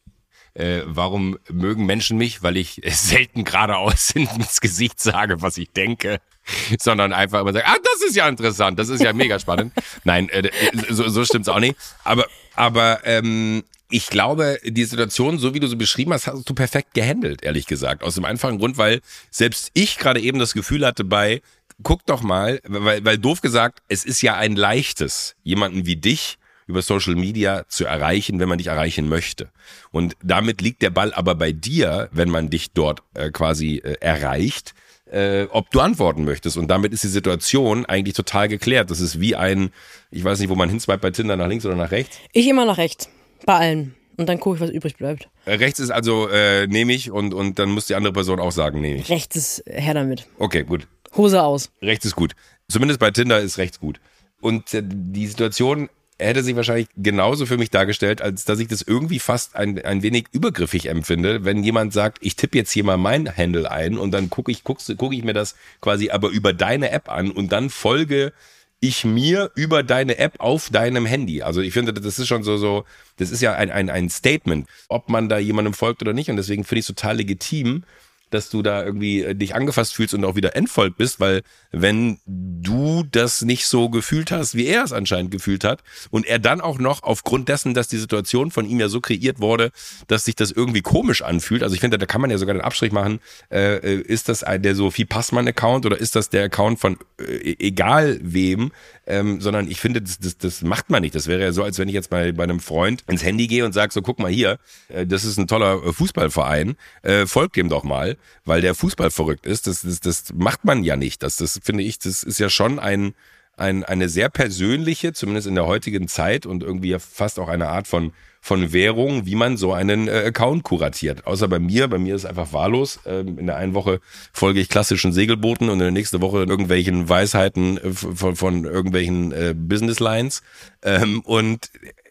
B: Äh, warum mögen Menschen mich? Weil ich selten geradeaus ins Gesicht sage, was ich denke, sondern einfach immer sage, ah, das ist ja interessant, das ist ja mega spannend. Nein, äh, so, so stimmt's auch nicht. Aber, aber ähm, ich glaube, die Situation, so wie du sie beschrieben hast, hast du perfekt gehandelt, ehrlich gesagt. Aus dem einfachen Grund, weil selbst ich gerade eben das Gefühl hatte bei, guck doch mal, weil, weil doof gesagt, es ist ja ein leichtes, jemanden wie dich über Social Media zu erreichen, wenn man dich erreichen möchte. Und damit liegt der Ball aber bei dir, wenn man dich dort äh, quasi äh, erreicht, äh, ob du antworten möchtest. Und damit ist die Situation eigentlich total geklärt. Das ist wie ein, ich weiß nicht, wo man hinswipet bei Tinder, nach links oder nach rechts?
A: Ich immer nach rechts, bei allen. Und dann gucke ich, was übrig bleibt.
B: Äh, rechts ist also, äh, nehme ich und, und dann muss die andere Person auch sagen, nehme ich.
A: Rechts ist her damit.
B: Okay, gut.
A: Hose aus.
B: Rechts ist gut. Zumindest bei Tinder ist rechts gut. Und äh, die Situation hätte sich wahrscheinlich genauso für mich dargestellt, als dass ich das irgendwie fast ein, ein wenig übergriffig empfinde, wenn jemand sagt, ich tippe jetzt hier mal mein Handle ein und dann gucke ich, guck, guck ich mir das quasi aber über deine App an und dann folge ich mir über deine App auf deinem Handy. Also ich finde, das ist schon so, so, das ist ja ein, ein, ein Statement, ob man da jemandem folgt oder nicht. Und deswegen finde ich es total legitim, dass du da irgendwie dich angefasst fühlst und auch wieder entfolgt bist, weil wenn du das nicht so gefühlt hast, wie er es anscheinend gefühlt hat und er dann auch noch aufgrund dessen, dass die Situation von ihm ja so kreiert wurde, dass sich das irgendwie komisch anfühlt, also ich finde, da kann man ja sogar den Abstrich machen, äh, ist das der Sophie Passmann-Account oder ist das der Account von äh, egal wem, ähm, sondern ich finde, das, das, das macht man nicht. Das wäre ja so, als wenn ich jetzt bei, bei einem Freund ins Handy gehe und sage, so guck mal hier, äh, das ist ein toller äh, Fußballverein, äh, folgt dem doch mal, weil der Fußball verrückt ist. Das, das, das macht man ja nicht. Das, das finde ich, das ist ja schon ein, ein, eine sehr persönliche, zumindest in der heutigen Zeit und irgendwie ja fast auch eine Art von, von Währung, wie man so einen äh, Account kuratiert. Außer bei mir, bei mir ist es einfach wahllos. Ähm, in der einen Woche folge ich klassischen Segelbooten und in der nächsten Woche irgendwelchen Weisheiten von, von irgendwelchen äh, Business Lines. Ähm, und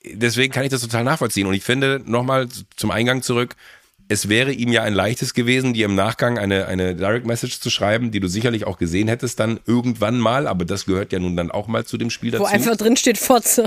B: deswegen kann ich das total nachvollziehen. Und ich finde, nochmal zum Eingang zurück, es wäre ihm ja ein leichtes gewesen, dir im Nachgang eine, eine Direct Message zu schreiben, die du sicherlich auch gesehen hättest dann irgendwann mal, aber das gehört ja nun dann auch mal zu dem Spiel dazu.
A: Wo einfach drin steht Fotze.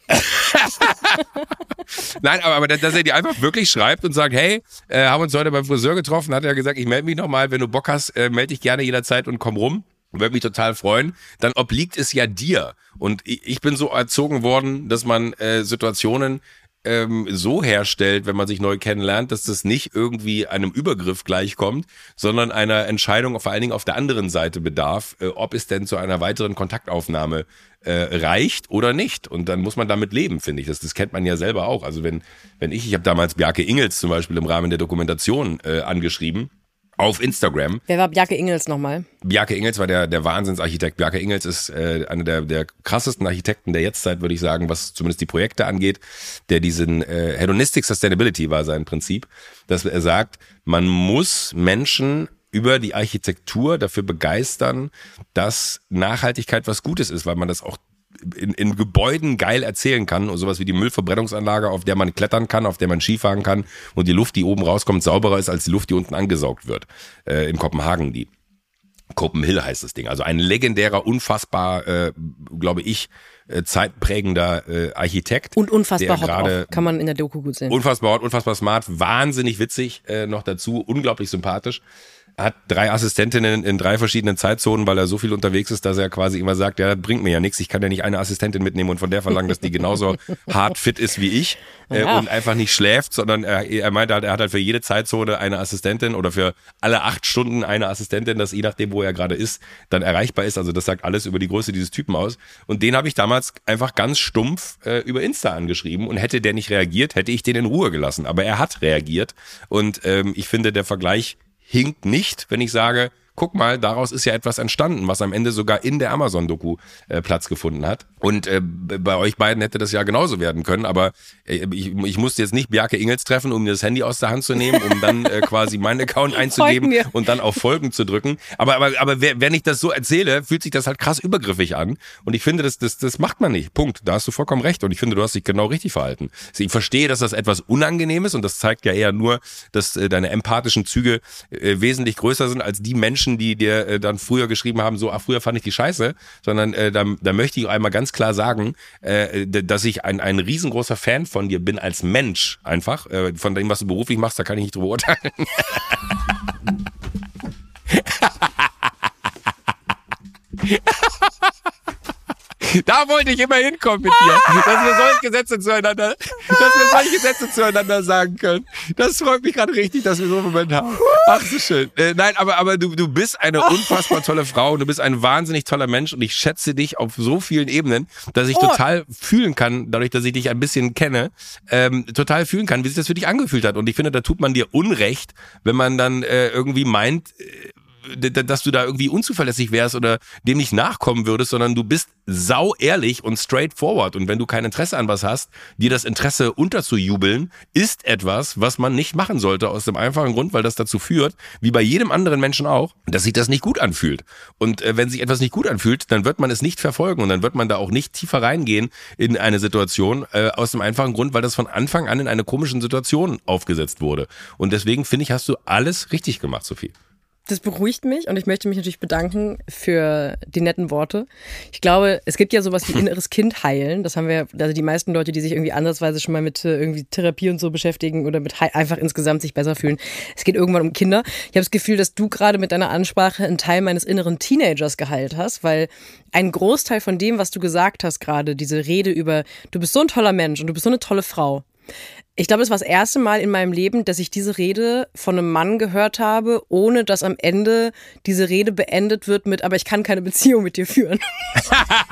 B: Nein, aber, aber dass er dir einfach wirklich schreibt und sagt, hey, äh, haben uns heute beim Friseur getroffen, hat er gesagt, ich melde mich nochmal, wenn du Bock hast, äh, melde dich gerne jederzeit und komm rum. Würde mich total freuen. Dann obliegt es ja dir. Und ich, ich bin so erzogen worden, dass man äh, Situationen ähm, so herstellt, wenn man sich neu kennenlernt, dass das nicht irgendwie einem Übergriff gleichkommt, sondern einer Entscheidung vor allen Dingen auf der anderen Seite bedarf, äh, ob es denn zu einer weiteren Kontaktaufnahme äh, reicht oder nicht. Und dann muss man damit leben, finde ich. Das, das kennt man ja selber auch. Also wenn, wenn ich, ich habe damals Bjarke Ingels zum Beispiel im Rahmen der Dokumentation äh, angeschrieben, auf Instagram.
A: Wer war Bjarke Ingels nochmal?
B: Bjarke Ingels war der, der Wahnsinnsarchitekt. Bjarke Ingels ist äh, einer der, der krassesten Architekten der Jetztzeit, würde ich sagen, was zumindest die Projekte angeht. Der diesen äh, Hedonistic Sustainability war sein Prinzip, dass er sagt, man muss Menschen über die Architektur dafür begeistern, dass Nachhaltigkeit was Gutes ist, weil man das auch In, in Gebäuden geil erzählen kann und sowas wie die Müllverbrennungsanlage, auf der man klettern kann, auf der man Skifahren kann und die Luft, die oben rauskommt, sauberer ist als die Luft, die unten angesaugt wird. Äh, in Kopenhagen die. Copenhill heißt das Ding. Also ein legendärer, unfassbar, äh, glaube ich, äh, zeitprägender äh, Architekt.
A: Und unfassbar hot
B: auch,
A: kann man in der Doku gut sehen.
B: Unfassbar hot, unfassbar smart, wahnsinnig witzig äh, noch dazu, unglaublich sympathisch. Hat drei Assistentinnen in drei verschiedenen Zeitzonen, weil er so viel unterwegs ist, dass er quasi immer sagt, ja, das bringt mir ja nichts, ich kann ja nicht eine Assistentin mitnehmen und von der verlangen, dass die genauso hart fit ist wie ich äh,
A: ja.
B: und einfach nicht schläft, sondern er, er meint halt, er hat halt für jede Zeitzone eine Assistentin oder für alle acht Stunden eine Assistentin, dass je nachdem, wo er gerade ist, dann erreichbar ist. Also das sagt alles über die Größe dieses Typen aus. Und den habe ich damals einfach ganz stumpf äh, über Insta angeschrieben und hätte der nicht reagiert, hätte ich den in Ruhe gelassen. Aber er hat reagiert und ähm, ich finde, der Vergleich hinkt nicht, wenn ich sage, guck mal, daraus ist ja etwas entstanden, was am Ende sogar in der Amazon-Doku äh, Platz gefunden hat. Und äh, bei euch beiden hätte das ja genauso werden können, aber äh, ich, ich musste jetzt nicht Bjarke Ingels treffen, um mir das Handy aus der Hand zu nehmen, um dann äh, quasi meinen Account einzugeben und dann auf Folgen zu drücken. Aber, aber, aber wenn ich das so erzähle, fühlt sich das halt krass übergriffig an. Und ich finde, das, das, das macht man nicht. Punkt. Da hast du vollkommen recht. Und ich finde, du hast dich genau richtig verhalten. Also ich verstehe, dass das etwas unangenehm ist und das zeigt ja eher nur, dass äh, deine empathischen Züge äh, wesentlich größer sind als die Menschen, die dir äh, dann früher geschrieben haben, so, ach, früher fand ich die scheiße, sondern äh, da, da möchte ich einmal ganz klar sagen, äh, dass ich ein, ein riesengroßer Fan von dir bin als Mensch einfach, äh, von dem, was du beruflich machst, da kann ich nicht drüber urteilen. Da wollte ich immer hinkommen mit dir, dass wir solche Gesetze zueinander, dass wir solche Sätze zueinander sagen können. Das freut mich gerade richtig, dass wir so einen Moment haben. Ach, so schön. Äh, nein, aber, aber du, du bist eine unfassbar tolle Frau und du bist ein wahnsinnig toller Mensch und ich schätze dich auf so vielen Ebenen, dass ich total fühlen kann, dadurch, dass ich dich ein bisschen kenne, ähm, total fühlen kann, wie sich das für dich angefühlt hat. Und ich finde, da tut man dir Unrecht, wenn man dann äh, irgendwie meint, äh, dass du da irgendwie unzuverlässig wärst oder dem nicht nachkommen würdest, sondern du bist sau ehrlich und straightforward. Und wenn du kein Interesse an was hast, dir das Interesse unterzujubeln, ist etwas, was man nicht machen sollte, aus dem einfachen Grund, weil das dazu führt, wie bei jedem anderen Menschen auch, dass sich das nicht gut anfühlt. Und äh, wenn sich etwas nicht gut anfühlt, dann wird man es nicht verfolgen und dann wird man da auch nicht tiefer reingehen in eine Situation, äh, aus dem einfachen Grund, weil das von Anfang an in eine komische Situation aufgesetzt wurde. Und deswegen finde ich, hast du alles richtig gemacht, Sophie.
A: Das beruhigt mich und ich möchte mich natürlich bedanken für die netten Worte. Ich glaube, es gibt ja sowas wie inneres Kind heilen. Das haben wir, also die meisten Leute, die sich irgendwie ansatzweise schon mal mit äh, irgendwie Therapie und so beschäftigen oder mit he- einfach insgesamt sich besser fühlen. Es geht irgendwann um Kinder. Ich habe das Gefühl, dass du gerade mit deiner Ansprache einen Teil meines inneren Teenagers geheilt hast, weil ein Großteil von dem, was du gesagt hast gerade, diese Rede über, du bist so ein toller Mensch und du bist so eine tolle Frau. Ich glaube, es war das erste Mal in meinem Leben, dass ich diese Rede von einem Mann gehört habe, ohne dass am Ende diese Rede beendet wird mit, aber ich kann keine Beziehung mit dir führen. Ich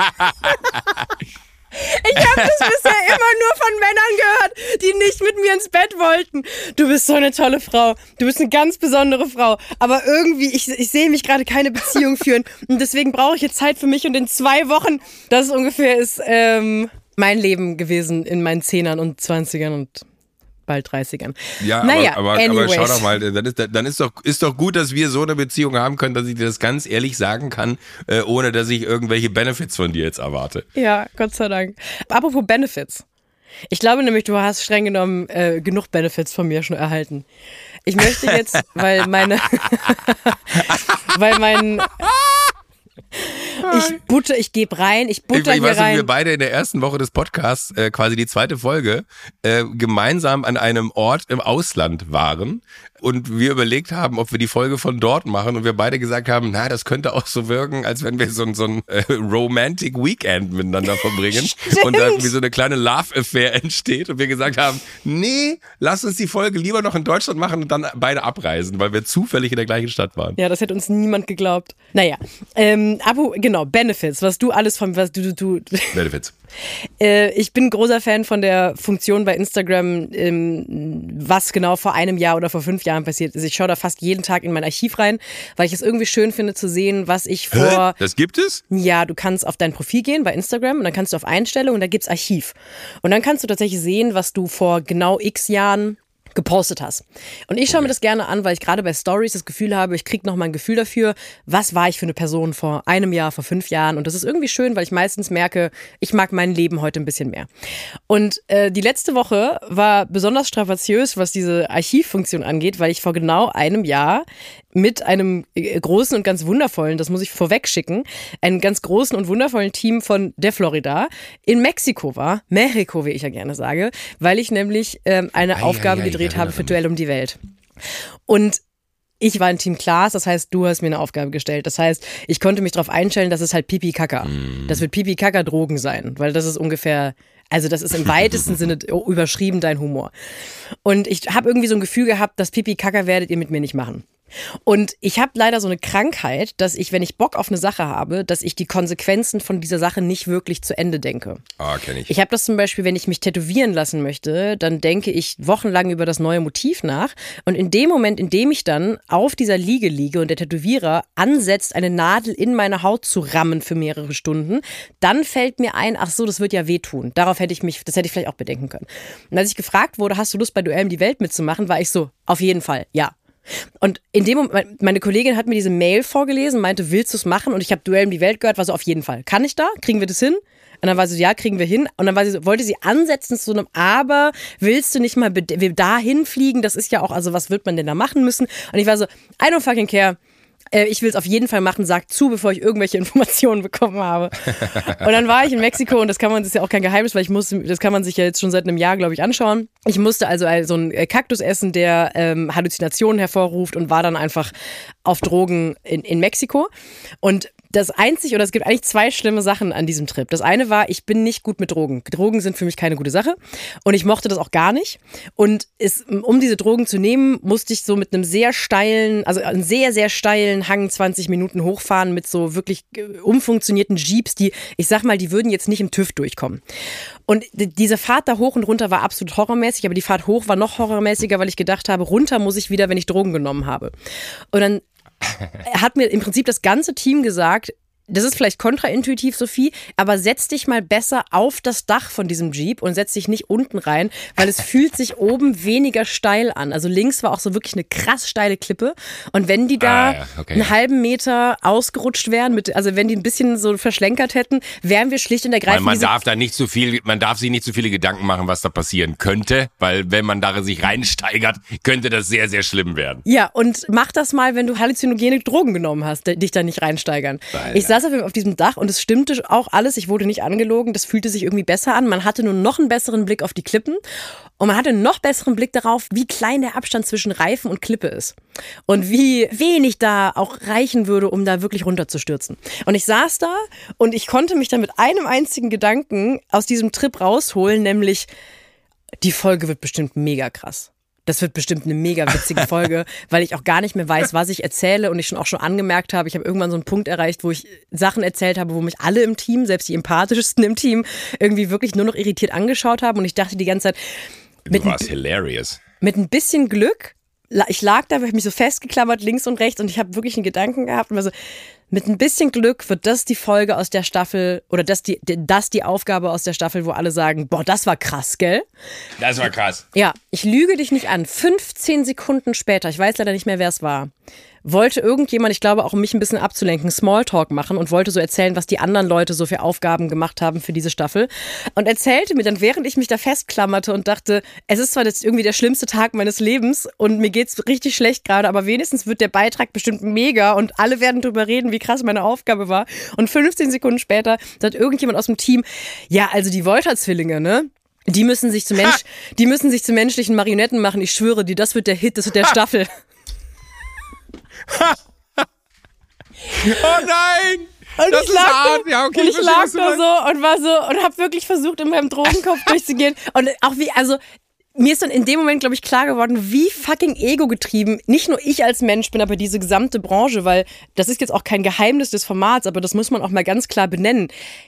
A: habe das bisher immer nur von Männern gehört, die nicht mit mir ins Bett wollten. Du bist so eine tolle Frau. Du bist eine ganz besondere Frau. Aber irgendwie, ich, ich sehe mich gerade keine Beziehung führen. Und deswegen brauche ich jetzt Zeit für mich. Und in zwei Wochen, das ungefähr ist ähm, mein Leben gewesen in meinen Zehnern und Zwanzigern und bald dreißigern.
B: Ja,
A: naja,
B: aber, aber, aber schau doch mal, dann, ist, dann ist, doch, ist doch gut, dass wir so eine Beziehung haben können, dass ich dir das ganz ehrlich sagen kann, äh, ohne dass ich irgendwelche Benefits von dir jetzt erwarte.
A: Ja, Gott sei Dank. Apropos Benefits. Ich glaube nämlich, du hast streng genommen äh, genug Benefits von mir schon erhalten. Ich möchte jetzt, weil meine, weil mein, ich butter, ich gebe rein, ich butter
B: ich, ich
A: hier
B: weiß,
A: rein.
B: Wie wir beide in der ersten Woche des Podcasts, äh, quasi die zweite Folge, äh, gemeinsam an einem Ort im Ausland waren und wir überlegt haben, ob wir die Folge von dort machen und wir beide gesagt haben, na, das könnte auch so wirken, als wenn wir so, ein so ein äh, Romantic Weekend miteinander verbringen und dann wie so eine kleine Love-Affair entsteht und wir gesagt haben, nee, lass uns die Folge lieber noch in Deutschland machen und dann beide abreisen, weil wir zufällig in der gleichen Stadt waren.
A: Ja, das hätte uns niemand geglaubt. Naja, ähm, Abu, genau, Benefits, was du alles von, was du, du, du
B: Benefits.
A: Äh, ich bin großer Fan von der Funktion bei Instagram, ähm, was genau vor einem Jahr oder vor fünf Jahren passiert ist. Ich schaue da fast jeden Tag in mein Archiv rein, weil ich es irgendwie schön finde zu sehen, was ich vor...
B: Hä? Das gibt es?
A: Ja, du kannst auf dein Profil gehen bei Instagram und dann kannst du auf Einstellungen und da gibt's Archiv. Und dann kannst du tatsächlich sehen, was du vor genau x Jahren gepostet hast. Und ich schaue mir das gerne an, weil ich gerade bei Stories das Gefühl habe, ich kriege nochmal ein Gefühl dafür, was war ich für eine Person vor einem Jahr, vor fünf Jahren. Und das ist irgendwie schön, weil ich meistens merke, ich mag mein Leben heute ein bisschen mehr. Und äh, die letzte Woche war besonders strapaziös, was diese Archivfunktion angeht, weil ich vor genau einem Jahr mit einem großen und ganz wundervollen, das muss ich vorweg schicken, einen ganz großen und wundervollen Team von der Florida in Mexiko war, Mexiko, wie ich ja gerne sage, weil ich nämlich ähm, eine ei, Aufgabe ei, ei, gedreht habe für Duell um die Welt. Und ich war in Team Klaas, das heißt, du hast mir eine Aufgabe gestellt. Das heißt, ich konnte mich darauf einstellen, dass es halt Pipi-Kaka. Mm. Das wird Pipi-Kaka-Drogen sein, weil das ist ungefähr... Also das ist im weitesten Sinne überschrieben dein Humor. Und ich habe irgendwie so ein Gefühl gehabt, dass Pipi-Kaka werdet ihr mit mir nicht machen. Und ich habe leider so eine Krankheit, dass ich, wenn ich Bock auf eine Sache habe, dass ich die Konsequenzen von dieser Sache nicht wirklich zu Ende denke.
B: Ah, kenn ich.
A: Ich habe das zum Beispiel, wenn ich mich tätowieren lassen möchte, dann denke ich wochenlang über das neue Motiv nach. Und in dem Moment, in dem ich dann auf dieser Liege liege und der Tätowierer ansetzt, eine Nadel in meine Haut zu rammen für mehrere Stunden, dann fällt mir ein, ach so, das wird ja wehtun. Darauf hätte ich mich, das hätte ich vielleicht auch bedenken können. Und als ich gefragt wurde, hast du Lust bei Duell um die Welt mitzumachen, war ich so, auf jeden Fall, ja. Und in dem Moment, meine Kollegin hat mir diese Mail vorgelesen, meinte, willst du es machen? Und ich habe Duell um die Welt gehört, war so, auf jeden Fall. Kann ich da? Kriegen wir das hin? Und dann war sie so, ja, kriegen wir hin. Und dann war sie so, wollte sie ansetzen zu einem, aber willst du nicht mal dahin fliegen? Das ist ja auch, also was wird man denn da machen müssen? Und ich war so, I don't fucking care. Ich will es auf jeden Fall machen, sag zu, bevor ich irgendwelche Informationen bekommen habe. Und dann war ich in Mexiko und das kann man, das ist ja auch kein Geheimnis, weil ich musste, das kann man sich ja jetzt schon seit einem Jahr, glaube ich, anschauen. Ich musste also so einen Kaktus essen, der ähm, Halluzinationen hervorruft und war dann einfach auf Drogen in, in Mexiko. Und das einzig, oder es gibt eigentlich zwei schlimme Sachen an diesem Trip. Das eine war, ich bin nicht gut mit Drogen. Drogen sind für mich keine gute Sache und ich mochte das auch gar nicht. Und es, um diese Drogen zu nehmen, musste ich so mit einem sehr steilen, also einen sehr, sehr steilen Hang zwanzig Minuten hochfahren mit so wirklich umfunktionierten Jeeps, die, ich sag mal, die würden jetzt nicht im TÜV durchkommen. Und diese Fahrt da hoch und runter war absolut horrormäßig, aber die Fahrt hoch war noch horrormäßiger, weil ich gedacht habe, runter muss ich wieder, wenn ich Drogen genommen habe. Und dann hat mir im Prinzip das ganze Team gesagt, das ist vielleicht kontraintuitiv, Sophie, aber setz dich mal besser auf das Dach von diesem Jeep und setz dich nicht unten rein, weil es fühlt sich oben weniger steil an. Also links war auch so wirklich eine krass steile Klippe und wenn die da ah, ja. okay. einen halben Meter ausgerutscht wären, mit, also wenn die ein bisschen so verschlenkert hätten, wären wir schlicht und ergreifend...
B: Man, man darf da nicht zu viel, man darf sich nicht zu viele Gedanken machen, was da passieren könnte, weil wenn man da sich reinsteigert, könnte das sehr, sehr schlimm werden.
A: Ja, und mach das mal, wenn du halluzinogene Drogen genommen hast, dich da nicht reinsteigern. Alter. Ich saß auf diesem Dach und es stimmte auch alles, ich wurde nicht angelogen, das fühlte sich irgendwie besser an. Man hatte nur noch einen besseren Blick auf die Klippen und man hatte einen noch besseren Blick darauf, wie klein der Abstand zwischen Reifen und Klippe ist und wie wenig da auch reichen würde, um da wirklich runterzustürzen. Und ich saß da und ich konnte mich dann mit einem einzigen Gedanken aus diesem Trip rausholen, nämlich die Folge wird bestimmt mega krass. Das wird bestimmt eine mega witzige Folge, weil ich auch gar nicht mehr weiß, was ich erzähle und ich schon auch schon angemerkt habe, ich habe irgendwann so einen Punkt erreicht, wo ich Sachen erzählt habe, wo mich alle im Team, selbst die empathischsten im Team, irgendwie wirklich nur noch irritiert angeschaut haben und ich dachte die ganze Zeit,
B: du warst hilarious.
A: Mit ein bisschen Glück, ich lag da, habe mich so festgeklammert links und rechts und ich habe wirklich einen Gedanken gehabt und war so, mit ein bisschen Glück wird das die Folge aus der Staffel oder das die, das die Aufgabe aus der Staffel, wo alle sagen, boah, das war krass, gell?
B: Das war krass.
A: Ja, ich lüge dich nicht an. fünfzehn Sekunden später, ich weiß leider nicht mehr, wer es war, wollte irgendjemand, ich glaube auch um mich ein bisschen abzulenken, Smalltalk machen und wollte so erzählen, was die anderen Leute so für Aufgaben gemacht haben für diese Staffel und erzählte mir dann, während ich mich da festklammerte und dachte, es ist zwar jetzt irgendwie der schlimmste Tag meines Lebens und mir geht's richtig schlecht gerade, aber wenigstens wird der Beitrag bestimmt mega und alle werden drüber reden, wie krass meine Aufgabe war und fünfzehn Sekunden später sagt irgendjemand aus dem Team, ja, also die Wolter-Zwillinge, ne? Die müssen sich zu Mensch, die müssen sich zu menschlichen Marionetten machen, ich schwöre dir, das wird der Hit, das wird der Staffel.
B: Oh nein!
A: Und
B: das
A: ich lag,
B: hart. Ja, okay,
A: und ich
B: ich
A: lag
B: verstehe,
A: da so und war so und habe wirklich versucht, in meinem Drogenkopf durchzugehen. Und auch wie, also mir ist dann in dem Moment, glaube ich, klar geworden, wie fucking ego-getrieben nicht nur ich als Mensch bin, aber diese gesamte Branche, weil das ist jetzt auch kein Geheimnis des Formats, aber das muss man auch mal ganz klar benennen.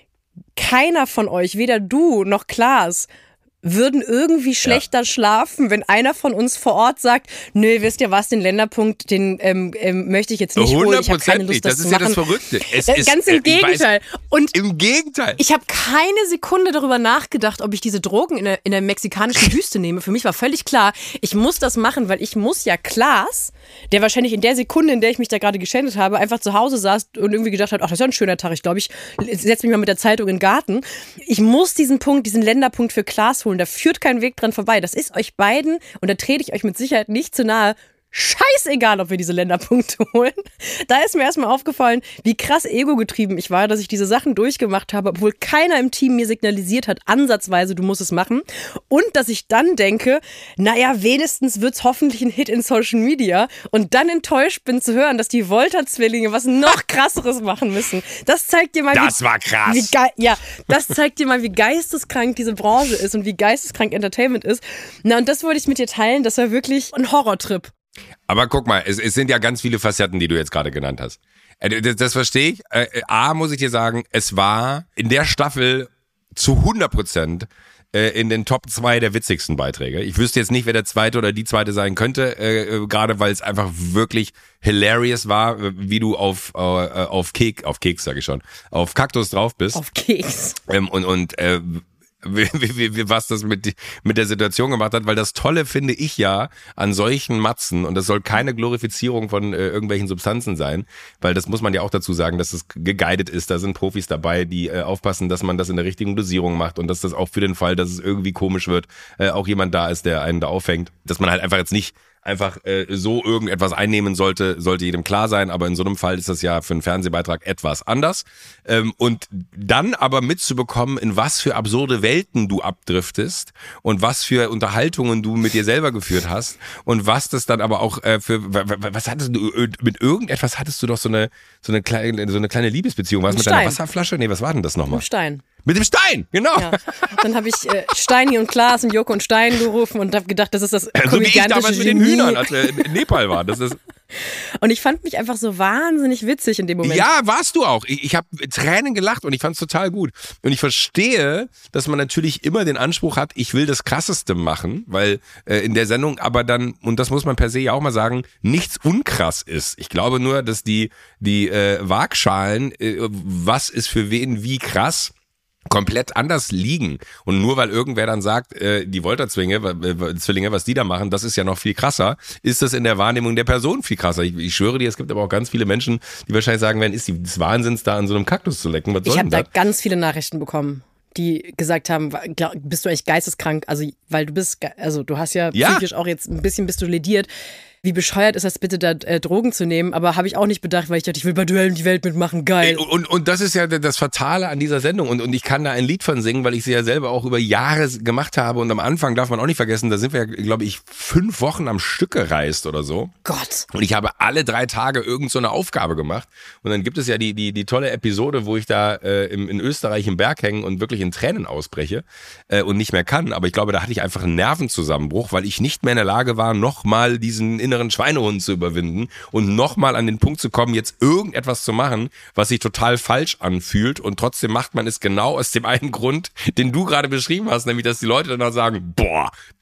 A: Keiner von euch, weder du noch Klaas, würden irgendwie schlechter ja. schlafen, wenn einer von uns vor Ort sagt, nö, wisst ihr was, den Länderpunkt, den ähm, ähm, möchte ich jetzt nicht holen, ich habe keine Lust, das,
B: das
A: zu machen.
B: Das ist ja das Verrückte. Es
A: das,
B: ist,
A: ganz im
B: äh,
A: Gegenteil.
B: Weiß,
A: Und
B: Im Gegenteil.
A: Ich habe keine Sekunde darüber nachgedacht, ob ich diese Drogen in der, in der mexikanischen Wüste nehme. Für mich war völlig klar, ich muss das machen, weil ich muss ja Klaas, der wahrscheinlich in der Sekunde, in der ich mich da gerade geschändet habe, einfach zu Hause saß und irgendwie gedacht hat, ach, das ist ja ein schöner Tag, ich glaube, ich setze mich mal mit der Zeitung in den Garten. Ich muss diesen Punkt, diesen Länderpunkt für Klaas holen, da führt kein Weg dran vorbei. Das ist euch beiden, und da trete ich euch mit Sicherheit nicht zu nahe, scheißegal, ob wir diese Länderpunkte holen. Da ist mir erstmal aufgefallen, wie krass ego-getrieben ich war, dass ich diese Sachen durchgemacht habe, obwohl keiner im Team mir signalisiert hat, ansatzweise, du musst es machen. Und dass ich dann denke, naja, wenigstens wird's hoffentlich ein Hit in Social Media, und dann enttäuscht bin zu hören, dass die Wolter-Zwillinge was noch krasseres machen müssen. Das zeigt dir mal,
B: das
A: wie,
B: war krass.
A: Wie ge- ja, das zeigt dir mal, wie geisteskrank diese Branche ist und wie geisteskrank Entertainment ist. Na, und das wollte ich mit dir teilen. Das war wirklich ein Horrortrip.
B: Aber guck mal, es, es sind ja ganz viele Facetten, die du jetzt gerade genannt hast. Das, das verstehe ich. A, muss ich dir sagen, es war in der Staffel zu hundert Prozent in den Top zwei der witzigsten Beiträge. Ich wüsste jetzt nicht, wer der zweite oder die zweite sein könnte, äh, gerade weil es einfach wirklich hilarious war, wie du auf äh, auf Keks, auf Keks sage ich schon, auf Kaktus drauf bist.
A: Auf Keks.
B: Ähm, und und äh, Wie, wie, wie, was das mit, mit der Situation gemacht hat, weil das Tolle finde ich ja an solchen Matzen, und das soll keine Glorifizierung von äh, irgendwelchen Substanzen sein, weil das muss man ja auch dazu sagen, dass es geguidet ist, da sind Profis dabei, die äh, aufpassen, dass man das in der richtigen Dosierung macht und dass das auch für den Fall, dass es irgendwie komisch wird, äh, auch jemand da ist, der einen da auffängt, dass man halt einfach jetzt nicht einfach äh, so irgendetwas einnehmen sollte, sollte jedem klar sein, aber in so einem Fall ist das ja für einen Fernsehbeitrag etwas anders. Ähm, und dann aber mitzubekommen, in was für absurde Welten du abdriftest und was für Unterhaltungen du mit dir selber geführt hast und was das dann aber auch äh, für, was hattest du, mit irgendetwas hattest du doch so eine so eine kleine, so eine kleine Liebesbeziehung, was mit deiner Wasserflasche? Nee, was war denn das nochmal?
A: Mit Stein.
B: Mit dem Stein, genau.
A: Ja. Dann habe ich äh, Steini und Klaas und Joko und Stein gerufen und habe gedacht, das ist das
B: komödiantische Genie. So wie ich damals mit den Hühnern, als wir in Nepal waren. Das ist
A: und ich fand mich einfach so wahnsinnig witzig in dem Moment.
B: Ja, warst du auch. Ich, ich habe Tränen gelacht und ich fand es total gut. Und ich verstehe, dass man natürlich immer den Anspruch hat, ich will das Krasseste machen, weil äh, in der Sendung aber dann, und das muss man per se ja auch mal sagen, nichts unkrass ist. Ich glaube nur, dass die, die äh, Waagschalen, äh, was ist für wen wie krass, komplett anders liegen. Und nur weil irgendwer dann sagt, äh, die Wolter-Zwillinge, Zwillinge, was die da machen, das ist ja noch viel krasser, ist das in der Wahrnehmung der Person viel krasser. Ich, ich schwöre dir, es gibt aber auch ganz viele Menschen, die wahrscheinlich sagen werden, ist die des Wahnsinns, da an so einem Kaktus zu lecken. Was soll
A: ich habe da
B: das?
A: ganz viele Nachrichten bekommen, die gesagt haben, glaub, bist du eigentlich geisteskrank? Also, weil du bist, also du hast ja,
B: ja
A: psychisch auch jetzt ein bisschen bist du lediert. Wie bescheuert ist das bitte, da äh, Drogen zu nehmen? Aber habe ich auch nicht bedacht, weil ich dachte, ich will bei Duellen die Welt mitmachen, geil.
B: Und, und das ist ja das Fatale an dieser Sendung. Und, und ich kann da ein Lied von singen, weil ich sie ja selber auch über Jahre gemacht habe. Und am Anfang darf man auch nicht vergessen, da sind wir ja, glaube ich, fünf Wochen am Stück gereist oder so.
A: Gott.
B: Und ich habe alle drei Tage irgend so eine Aufgabe gemacht. Und dann gibt es ja die, die, die tolle Episode, wo ich da äh, im, in Österreich im Berg hänge und wirklich in Tränen ausbreche äh, und nicht mehr kann. Aber ich glaube, da hatte ich einfach einen Nervenzusammenbruch, weil ich nicht mehr in der Lage war, nochmal diesen inneren Schweinehund zu überwinden und nochmal an den Punkt zu kommen, jetzt irgendetwas zu machen, was sich total falsch anfühlt, und trotzdem macht man es genau aus dem einen Grund, den du gerade beschrieben hast, nämlich, dass die Leute dann auch sagen, boah,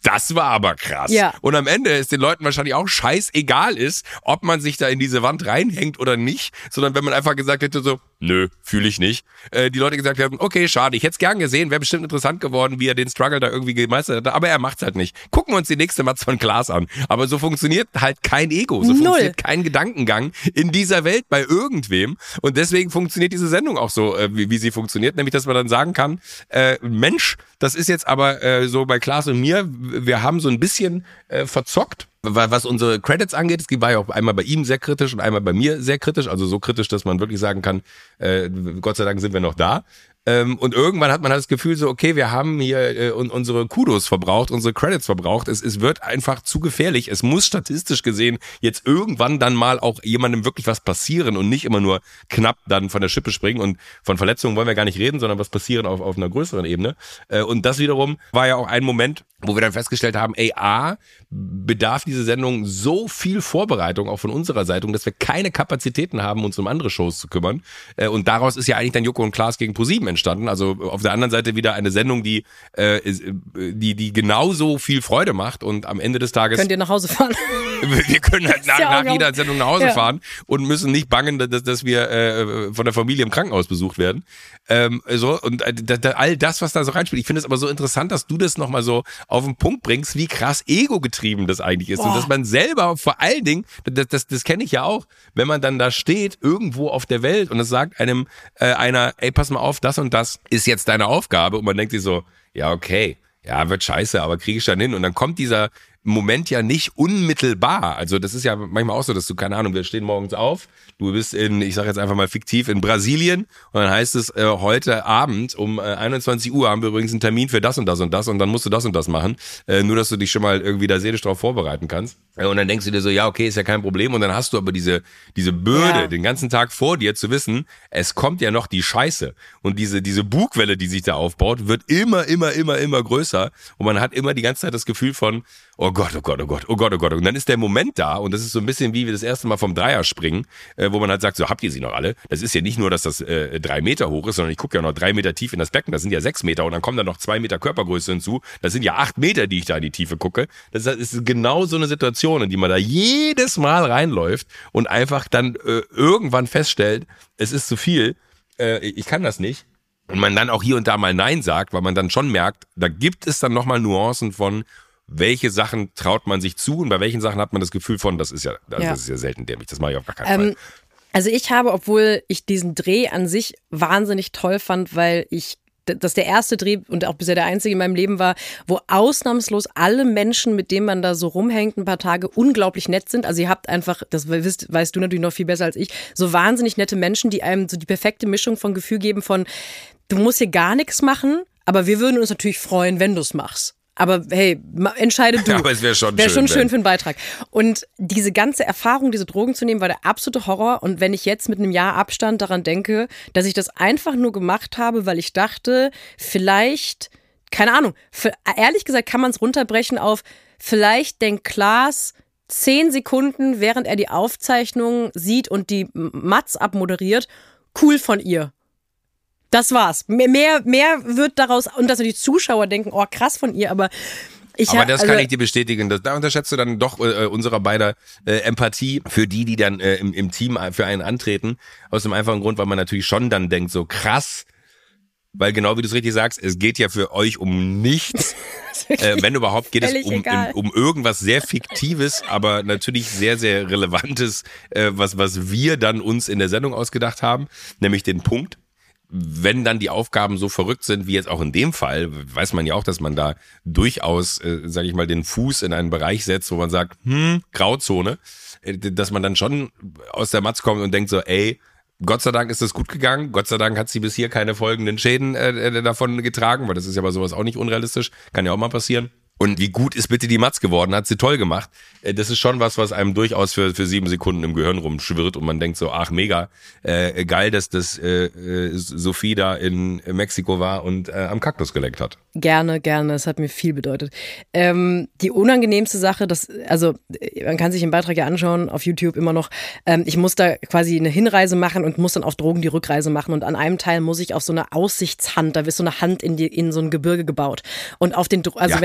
B: Das war aber krass.
A: Ja.
B: Und am Ende ist den Leuten wahrscheinlich auch scheißegal ist, ob man sich da in diese Wand reinhängt oder nicht, sondern wenn man einfach gesagt hätte so, nö, fühle ich nicht. Äh, die Leute gesagt haben, okay, schade, ich hätte es gern gesehen, wäre bestimmt interessant geworden, wie er den Struggle da irgendwie gemeistert hat, aber er macht's halt nicht. Gucken wir uns die nächste Matz von Klaas an. Aber so funktioniert halt kein Ego, so
A: Null.
B: funktioniert kein Gedankengang in dieser Welt bei irgendwem und deswegen funktioniert diese Sendung auch so, äh, wie, wie sie funktioniert, nämlich, dass man dann sagen kann, äh, Mensch, das ist jetzt aber äh, so bei Klaas und mir, wir haben so ein bisschen äh, verzockt, was unsere Credits angeht. Es war ja auch einmal bei ihm sehr kritisch und einmal bei mir sehr kritisch, also so kritisch, dass man wirklich sagen kann, äh, Gott sei Dank sind wir noch da. Ähm, und irgendwann hat man halt das Gefühl so, okay, wir haben hier äh, unsere Kudos verbraucht, unsere Credits verbraucht. Es, es wird einfach zu gefährlich. Es muss statistisch gesehen jetzt irgendwann dann mal auch jemandem wirklich was passieren und nicht immer nur knapp dann von der Schippe springen. Und von Verletzungen wollen wir gar nicht reden, sondern was passieren auf, auf einer größeren Ebene. Äh, und das wiederum war ja auch ein Moment, wo wir dann festgestellt haben, ey, A, bedarf diese Sendung so viel Vorbereitung auch von unserer Seite, dass wir keine Kapazitäten haben, uns um andere Shows zu kümmern. Äh, und daraus ist ja eigentlich dann Joko und Klaas gegen ProSieben entstanden. Also auf der anderen Seite wieder eine Sendung, die, äh, die, die genauso viel Freude macht und am Ende des Tages...
A: Könnt ihr nach Hause fahren?
B: Wir können halt nach,
A: ja
B: nach jeder Sendung nach Hause
A: ja.
B: fahren und müssen nicht bangen, dass, dass wir äh, von der Familie im Krankenhaus besucht werden. Ähm, so und äh, da, da, all das, was da so reinspielt. Ich finde es aber so interessant, dass du das nochmal so auf den Punkt bringst, wie krass ego-getrieben das eigentlich ist. Boah. Und dass man selber vor allen Dingen, das, das, das kenne ich ja auch, wenn man dann da steht, irgendwo auf der Welt und es sagt einem äh, einer, ey, pass mal auf, das und das ist jetzt deine Aufgabe und man denkt sich so, ja, okay, ja, wird scheiße, aber kriege ich dann hin und dann kommt dieser Moment ja nicht unmittelbar. Also das ist ja manchmal auch so, dass du, keine Ahnung, wir stehen morgens auf, du bist in, ich sage jetzt einfach mal fiktiv, in Brasilien und dann heißt es, äh, heute Abend um äh, einundzwanzig Uhr haben wir übrigens einen Termin für das und das und das und dann musst du das und das machen, äh, nur dass du dich schon mal irgendwie da seelisch drauf vorbereiten kannst. Äh, und dann denkst du dir so, ja, okay, ist ja kein Problem und dann hast du aber diese diese Bürde ja. den ganzen Tag vor dir zu wissen, es kommt ja noch die Scheiße und diese diese Bugwelle, die sich da aufbaut, wird immer, immer, immer, immer größer und man hat immer die ganze Zeit das Gefühl von, oh Gott, oh Gott, oh Gott, oh Gott, oh Gott. Und dann ist der Moment da und das ist so ein bisschen wie wir das erste Mal vom Dreier springen, äh, wo man halt sagt, so habt ihr sie noch alle? Das ist ja nicht nur, dass das äh, drei Meter hoch ist, sondern ich gucke ja noch drei Meter tief in das Becken, das sind ja sechs Meter und dann kommen da noch zwei Meter Körpergröße hinzu. Das sind ja acht Meter, die ich da in die Tiefe gucke. Das ist genau so eine Situation, in die man da jedes Mal reinläuft und einfach dann äh, irgendwann feststellt, es ist zu viel, äh, ich kann das nicht. Und man dann auch hier und da mal Nein sagt, weil man dann schon merkt, da gibt es dann nochmal Nuancen von, welche Sachen traut man sich zu und bei welchen Sachen hat man das Gefühl von, das ist ja, also ja. das ist ja selten dämlich, das mache ich auf gar keinen ähm, Fall.
A: Also ich habe, obwohl ich diesen Dreh an sich wahnsinnig toll fand, weil ich das der erste Dreh und auch bisher der einzige in meinem Leben war, wo ausnahmslos alle Menschen, mit denen man da so rumhängt, ein paar Tage unglaublich nett sind. Also ihr habt einfach, das weißt, weißt du natürlich noch viel besser als ich, so wahnsinnig nette Menschen, die einem so die perfekte Mischung von Gefühl geben von, du musst hier gar nichts machen, aber wir würden uns natürlich freuen, wenn du es machst. Aber hey, entscheide du.
B: Ja, aber es wäre schon,
A: wär
B: schön,
A: schon schön für einen Beitrag. Und diese ganze Erfahrung, diese Drogen zu nehmen, war der absolute Horror. Und wenn ich jetzt mit einem Jahr Abstand daran denke, dass ich das einfach nur gemacht habe, weil ich dachte, vielleicht, keine Ahnung, für, ehrlich gesagt kann man es runterbrechen auf, vielleicht denkt Klaas zehn Sekunden, während er die Aufzeichnung sieht und die Matz abmoderiert, cool von ihr. Das war's. Mehr, mehr, mehr wird daraus, und dass die Zuschauer denken, oh krass von ihr, aber ich
B: Aber das
A: also,
B: kann ich dir bestätigen. Das, da unterschätzt du dann doch äh, unserer beider äh, Empathie für die, die dann äh, im, im Team für einen antreten. Aus dem einfachen Grund, weil man natürlich schon dann denkt, so krass, weil genau wie du es richtig sagst, es geht ja für euch um nichts. äh, wenn überhaupt geht es um, um, um irgendwas sehr Fiktives, aber natürlich sehr, sehr Relevantes, äh, was, was wir dann uns in der Sendung ausgedacht haben, nämlich den Punkt. Wenn dann die Aufgaben so verrückt sind, wie jetzt auch in dem Fall, weiß man ja auch, dass man da durchaus, äh, sage ich mal, den Fuß in einen Bereich setzt, wo man sagt, hm, Grauzone, äh, dass man dann schon aus der Matz kommt und denkt so, ey, Gott sei Dank ist das gut gegangen, Gott sei Dank hat sie bis hier keine folgenden Schäden äh, davon getragen, weil das ist ja bei sowas auch nicht unrealistisch, kann ja auch mal passieren. Und wie gut ist bitte die Matz geworden, hat sie toll gemacht. Das ist schon was, was einem durchaus für für sieben Sekunden im Gehirn rumschwirrt und man denkt so, ach mega, äh, geil, dass das äh, Sophie da in Mexiko war und äh, am Kaktus geleckt hat.
A: Gerne, gerne, es hat mir viel bedeutet. Ähm, die unangenehmste Sache, das, also man kann sich den Beitrag ja anschauen auf YouTube immer noch, ähm, ich muss da quasi eine Hinreise machen und muss dann auf Drogen die Rückreise machen und an einem Teil muss ich auf so eine Aussichtshand, da wird so eine Hand in, die, in so ein Gebirge gebaut und auf den, also ja. wenn ich noch nicht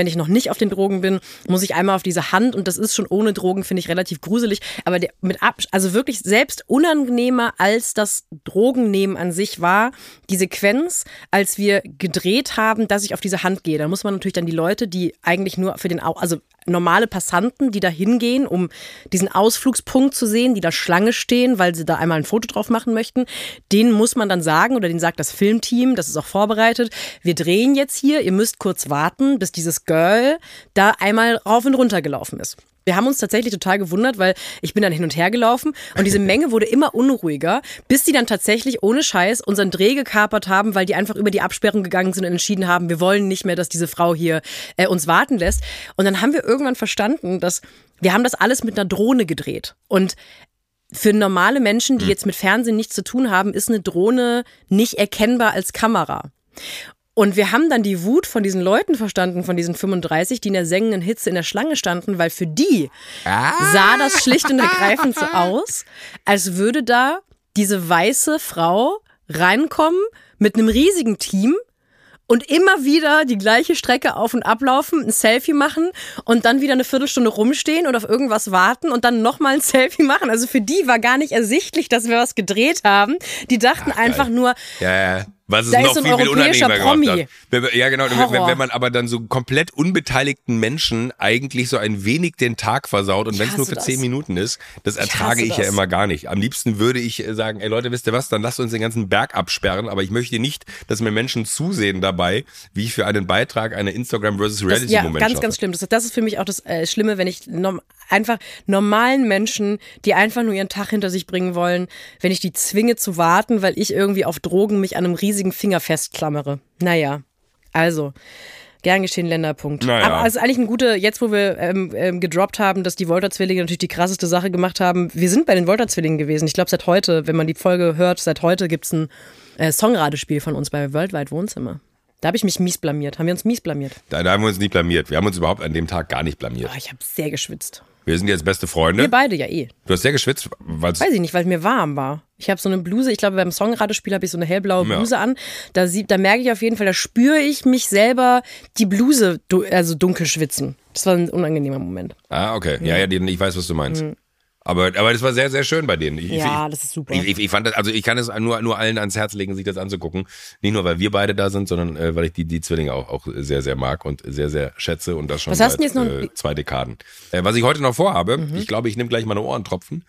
A: ich auf den Drogen bin, muss ich einmal auf diese Hand und das ist schon ohne Drogen, finde ich, relativ gruselig. Aber der, mit ab, also wirklich selbst unangenehmer als das Drogennehmen an sich war die Sequenz, als wir gedreht haben, dass ich auf diese Hand gehe. Da muss man natürlich dann die Leute, die eigentlich nur für den, also normale Passanten, die da hingehen, um diesen Ausflugspunkt zu sehen, die da Schlange stehen, weil sie da einmal ein Foto drauf machen möchten, denen muss man dann sagen, oder denen sagt das Filmteam, das ist auch vorbereitet, wir drehen jetzt hier, ihr müsst kurz warten, bis dieses Girl da einmal rauf und runter gelaufen ist. Wir haben uns tatsächlich total gewundert, weil ich bin dann hin und her gelaufen und diese Menge wurde immer unruhiger, bis die dann tatsächlich ohne Scheiß unseren Dreh gekapert haben, weil die einfach über die Absperrung gegangen sind und entschieden haben, wir wollen nicht mehr, dass diese Frau hier äh, uns warten lässt. Und dann haben wir irgendwann verstanden, dass wir haben das alles mit einer Drohne gedreht. Und für normale Menschen, die jetzt mit Fernsehen nichts zu tun haben, ist eine Drohne nicht erkennbar als Kamera. Und wir haben dann die Wut von diesen Leuten verstanden, von diesen fünfunddreißig, die in der sengenden Hitze in der Schlange standen, weil für die ah. sah das schlicht und ergreifend so aus, als würde da diese weiße Frau reinkommen mit einem riesigen Team und immer wieder die gleiche Strecke auf und ablaufen, ein Selfie machen und dann wieder eine Viertelstunde rumstehen und auf irgendwas warten und dann nochmal ein Selfie machen. Also für die war gar nicht ersichtlich, dass wir was gedreht haben. Die dachten Ach, einfach nur...
B: Ja, ja. Was es
A: da
B: noch
A: ist so ein
B: viel, viel
A: europäischer
B: unangenehmer
A: Promi.
B: gemacht hat. Ja, genau. Wenn, wenn man aber dann so komplett unbeteiligten Menschen eigentlich so ein wenig den Tag versaut und wenn es nur für das. zehn Minuten ist, das ertrage ich, ich ja
A: das.
B: immer gar nicht. Am liebsten würde ich sagen, ey Leute, wisst ihr was, dann lasst uns den ganzen Berg absperren, aber ich möchte nicht, dass mir Menschen zusehen dabei, wie ich für einen Beitrag eine Instagram versus Reality
A: das, ja,
B: Moment
A: ganz,
B: schaffe.
A: ganz schlimm. Das, das ist für mich auch das äh, Schlimme, wenn ich nom- einfach normalen Menschen, die einfach nur ihren Tag hinter sich bringen wollen, wenn ich die zwinge zu warten, weil ich irgendwie auf Drogen mich an einem riesigen Finger festklammere. Naja, also, gern geschehen, Länderpunkt.
B: Naja.
A: Aber es ist eigentlich ein guter, jetzt wo wir ähm, ähm, gedroppt haben, dass die Wolter-Zwillinge natürlich die krasseste Sache gemacht haben. Wir sind bei den Wolter-Zwillingen gewesen. Ich glaube, seit heute, wenn man die Folge hört, seit heute gibt es ein äh, Songradespiel von uns bei Worldwide Wohnzimmer. Da habe ich mich mies blamiert. Haben wir uns mies blamiert?
B: Da, da haben wir uns nie blamiert. Wir haben uns überhaupt an dem Tag gar nicht blamiert.
A: Oh, ich habe sehr geschwitzt.
B: Wir sind jetzt beste Freunde.
A: Wir beide ja eh.
B: Du hast sehr geschwitzt, weil's
A: Weiß ich nicht, weil mir warm war. Ich habe so eine Bluse, ich glaube beim Songradespiel habe ich so eine hellblaue Bluse ja. an. Da, sieht, da merke ich auf jeden Fall, da spüre ich mich selber die Bluse du, also dunkel schwitzen. Das war ein unangenehmer Moment.
B: Ah, okay. Ja, ja, ich weiß, was du meinst. Mhm. Aber, aber das war sehr, sehr schön bei denen. Ich,
A: ja,
B: ich,
A: das ist super.
B: Ich, ich, ich fand das, also ich kann es nur, nur allen ans Herz legen, sich das anzugucken. Nicht nur, weil wir beide da sind, sondern äh, weil ich die, die Zwillinge auch, auch sehr, sehr mag und sehr, sehr schätze und das schon
A: was hast
B: seit
A: du jetzt noch?
B: Äh, zwei Dekaden. Äh, was ich heute noch vorhabe,
A: Mhm.
B: ich glaube, ich nehme gleich meine Ohrentropfen,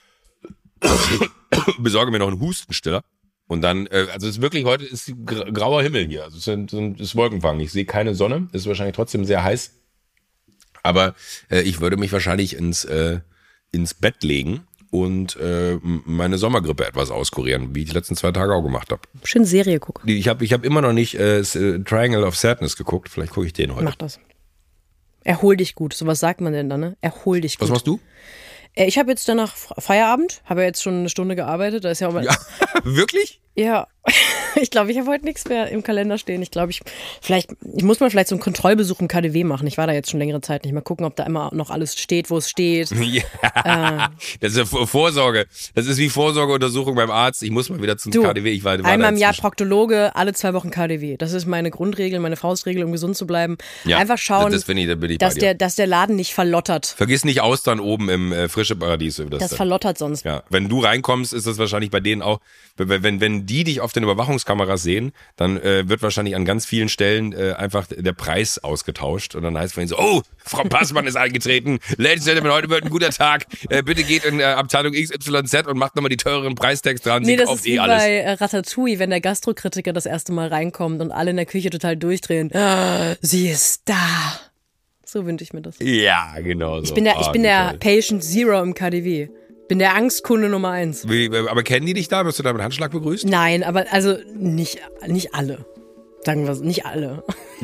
B: besorge mir noch einen Hustenstiller. Und dann, äh, also es ist wirklich, heute ist gra- grauer Himmel hier. Also es ist, es ist Wolkenfang. Ich sehe keine Sonne. Es ist wahrscheinlich trotzdem sehr heiß. Aber äh, ich würde mich wahrscheinlich ins, äh, ins Bett legen und äh, meine Sommergrippe etwas auskurieren, wie ich die letzten zwei Tage auch gemacht habe.
A: Schön Serie gucken.
B: Ich habe ich hab immer noch nicht äh, Triangle of Sadness geguckt. Vielleicht gucke ich den heute.
A: Mach das. Erhol dich gut. So was sagt man denn da, ne? Erhol dich gut.
B: Was machst du?
A: Ich habe jetzt danach Feierabend, habe ja jetzt schon eine Stunde gearbeitet. Da ist ja auch mal
B: ja, wirklich?
A: Ja, ich glaube, ich habe heute nichts mehr im Kalender stehen. Ich glaube, ich vielleicht, ich muss mal vielleicht so einen Kontrollbesuch im K D W machen. Ich war da jetzt schon längere Zeit nicht. Mal gucken, ob da immer noch alles steht, wo es steht.
B: Ja, äh, das ist ja Vorsorge. Das ist wie Vorsorgeuntersuchung beim Arzt. Ich muss mal wieder zum
A: du,
B: K D W. Ich war, war
A: einmal im Jahr Proktologe, alle zwei Wochen K D W. Das ist meine Grundregel, meine Faustregel, um gesund zu bleiben. Ja, Einfach schauen,
B: das, das ich, da bin ich
A: dass,
B: bei dir.
A: Der, dass der Laden nicht verlottert.
B: Vergiss nicht Austern oben im äh, frische Paradies. Das,
A: das verlottert sonst.
B: Ja, wenn du reinkommst, ist das wahrscheinlich bei denen auch, wenn, wenn, wenn die dich auf den Überwachungskameras sehen, dann äh, wird wahrscheinlich an ganz vielen Stellen äh, einfach der Preis ausgetauscht und dann heißt es von ihnen so, oh, Frau Passmann ist eingetreten, Ladies and Gentlemen, heute wird ein guter Tag, äh, bitte geht in äh, Abteilung X Y Z und macht nochmal die teureren Preistags dran,
A: nee,
B: sie
A: das
B: kauft
A: ist
B: eh
A: wie
B: alles.
A: Bei äh, Ratatouille, wenn der Gastrokritiker das erste Mal reinkommt und alle in der Küche total durchdrehen. Ah, sie ist da. So wünsche ich mir das.
B: Ja, genau so.
A: Ich bin der, ich
B: oh,
A: bin der
B: toll.
A: Patient Zero im K D W. Bin der Angstkunde Nummer eins.
B: Wie, aber kennen die dich da? Wirst du da mit Handschlag begrüßt?
A: Nein, aber also nicht, nicht alle. Sagen wir so, nicht alle.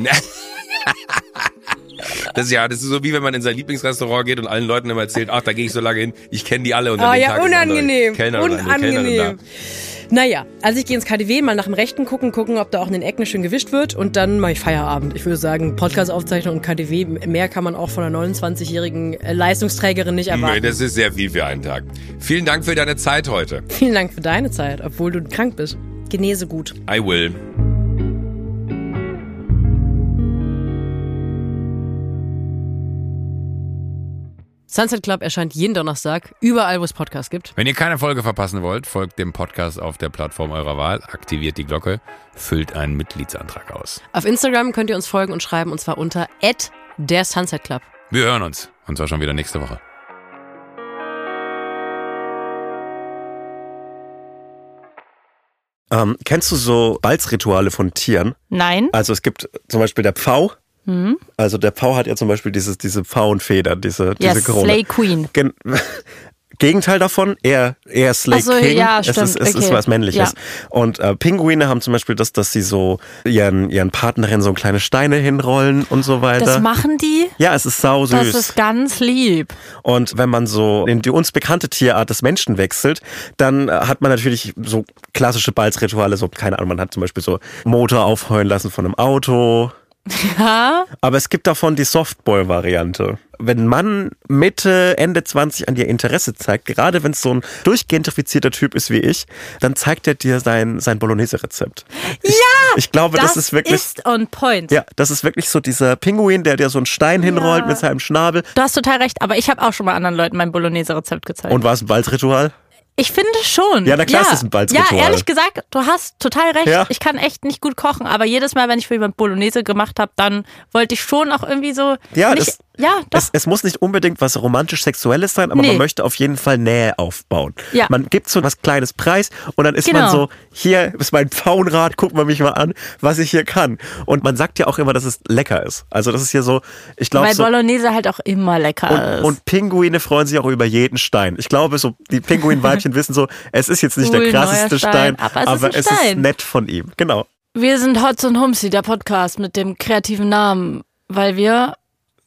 B: Das ist ja, das ist so wie wenn man in sein Lieblingsrestaurant geht und allen Leuten immer erzählt, ach, da gehe ich so lange hin, ich kenne die alle und
A: Oh
B: an dem
A: ja,
B: Tag
A: unangenehm.
B: ist Kellner oder eine
A: Unangenehm.
B: Kellnerin da.
A: Naja, also ich gehe ins K D W, mal nach dem Rechten gucken, gucken, ob da auch in den Ecken schön gewischt wird und dann mache ich Feierabend. Ich würde sagen, Podcast-Aufzeichnung und K D W, mehr kann man auch von einer neunundzwanzigjährigen Leistungsträgerin nicht erwarten.
B: Das ist sehr viel für einen Tag. Vielen Dank für deine Zeit heute.
A: Vielen Dank für deine Zeit, obwohl du krank bist. Genese gut.
B: I will.
A: Sunset Club erscheint jeden Donnerstag, überall, wo es Podcasts gibt.
C: Wenn ihr keine Folge verpassen wollt, folgt dem Podcast auf der Plattform eurer Wahl, aktiviert die Glocke, füllt einen Mitgliedsantrag aus.
A: Auf Instagram könnt ihr uns folgen und schreiben, und zwar unter at der Sunset Club.
C: Wir hören uns, und zwar schon wieder nächste Woche.
D: Ähm, kennst du so Balzrituale von Tieren?
E: Nein.
D: Also es gibt zum Beispiel der Pfau.
E: Mhm.
D: Also der Pfau hat ja zum Beispiel dieses, diese Pfauenfeder, diese,
E: Ja,
D: diese Krone.
E: Slay Queen.
D: Gen- Gegenteil davon, eher, eher Slay
E: Ach so,
D: King.
E: ja,
D: es
E: stimmt,
D: ist, es ist
E: okay.
D: was Männliches.
E: Ja.
D: Und äh, Pinguine haben zum Beispiel das, dass sie so ihren, ihren Partnerinnen so kleine Steine hinrollen und so weiter.
E: Das machen die?
D: Ja, es ist sau süß.
E: Das ist ganz lieb.
D: Und wenn man so in die uns bekannte Tierart des Menschen wechselt, dann äh, hat man natürlich so klassische Balzrituale, so, keine Ahnung, man hat zum Beispiel so Motor aufheulen lassen von einem Auto.
E: Ja.
D: Aber es gibt davon die Softball-Variante. Wenn ein Mann Mitte, Ende zwanzig an dir Interesse zeigt, gerade wenn es so ein durchgentrifizierter Typ ist wie ich, dann zeigt er dir sein, sein Bolognese-Rezept. Ich,
E: Ja!
D: Ich glaube, das, das ist wirklich...
E: ist on point.
D: Ja, das ist wirklich so dieser Pinguin, der dir so einen Stein hinrollt
E: Ja.
D: mit seinem Schnabel.
E: Du hast total recht, aber ich habe auch schon mal anderen Leuten mein Bolognese-Rezept gezeigt.
D: Und war es ein Balzritual?
E: Ich finde schon.
D: Ja, na klar, es ist ein Balzritual.
E: Ja, ehrlich gesagt, du hast total recht.
D: Ja.
E: Ich kann echt nicht gut kochen, aber jedes Mal, wenn ich für jemand Bolognese gemacht habe, dann wollte ich schon auch irgendwie so...
D: Ja,
E: nicht,
D: es,
E: ja doch.
D: Es, es muss nicht unbedingt was romantisch-sexuelles sein, aber
E: Nee.
D: man möchte auf jeden Fall Nähe aufbauen.
E: Ja.
D: Man gibt so was Kleines preis und dann ist
E: Genau.
D: man so, hier ist mein Pfauenrad, guck mal mich mal an, was ich hier kann. Und man sagt ja auch immer, dass es lecker ist. Also das ist hier so, ich glaube
E: Weil
D: so...
E: Bolognese halt auch immer lecker
D: Und,
E: ist.
D: und Pinguine freuen sich auch über jeden Stein. Ich glaube, so die Pinguinweibchen wissen so, es ist jetzt nicht
E: Cool,
D: der krasseste
E: neuer
D: Stein,
E: Stein, aber es ist
D: aber
E: ein
D: es ist
E: Stein.
D: nett von ihm. Genau.
E: Wir sind Hotz und Humsi, der Podcast mit dem kreativen Namen, weil wir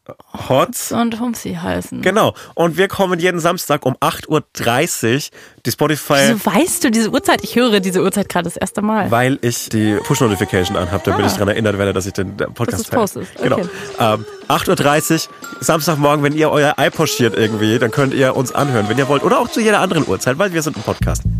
D: Hotz.
E: und Humsi heißen.
D: Genau. Und wir kommen jeden Samstag um acht Uhr dreißig. Die Spotify...
E: Wieso weißt du diese Uhrzeit? Ich höre diese Uhrzeit gerade das erste Mal.
D: Weil ich die Push-Notification anhabe, damit
E: Ah.
D: ich daran erinnert werde, dass ich den Podcast
E: Dass du's postest. Okay.
D: Genau. Ähm, acht Uhr dreißig, Samstagmorgen, wenn ihr euer Ei pochiert irgendwie, dann könnt ihr uns anhören, wenn ihr wollt. Oder auch zu jeder anderen Uhrzeit, weil wir sind ein Podcast.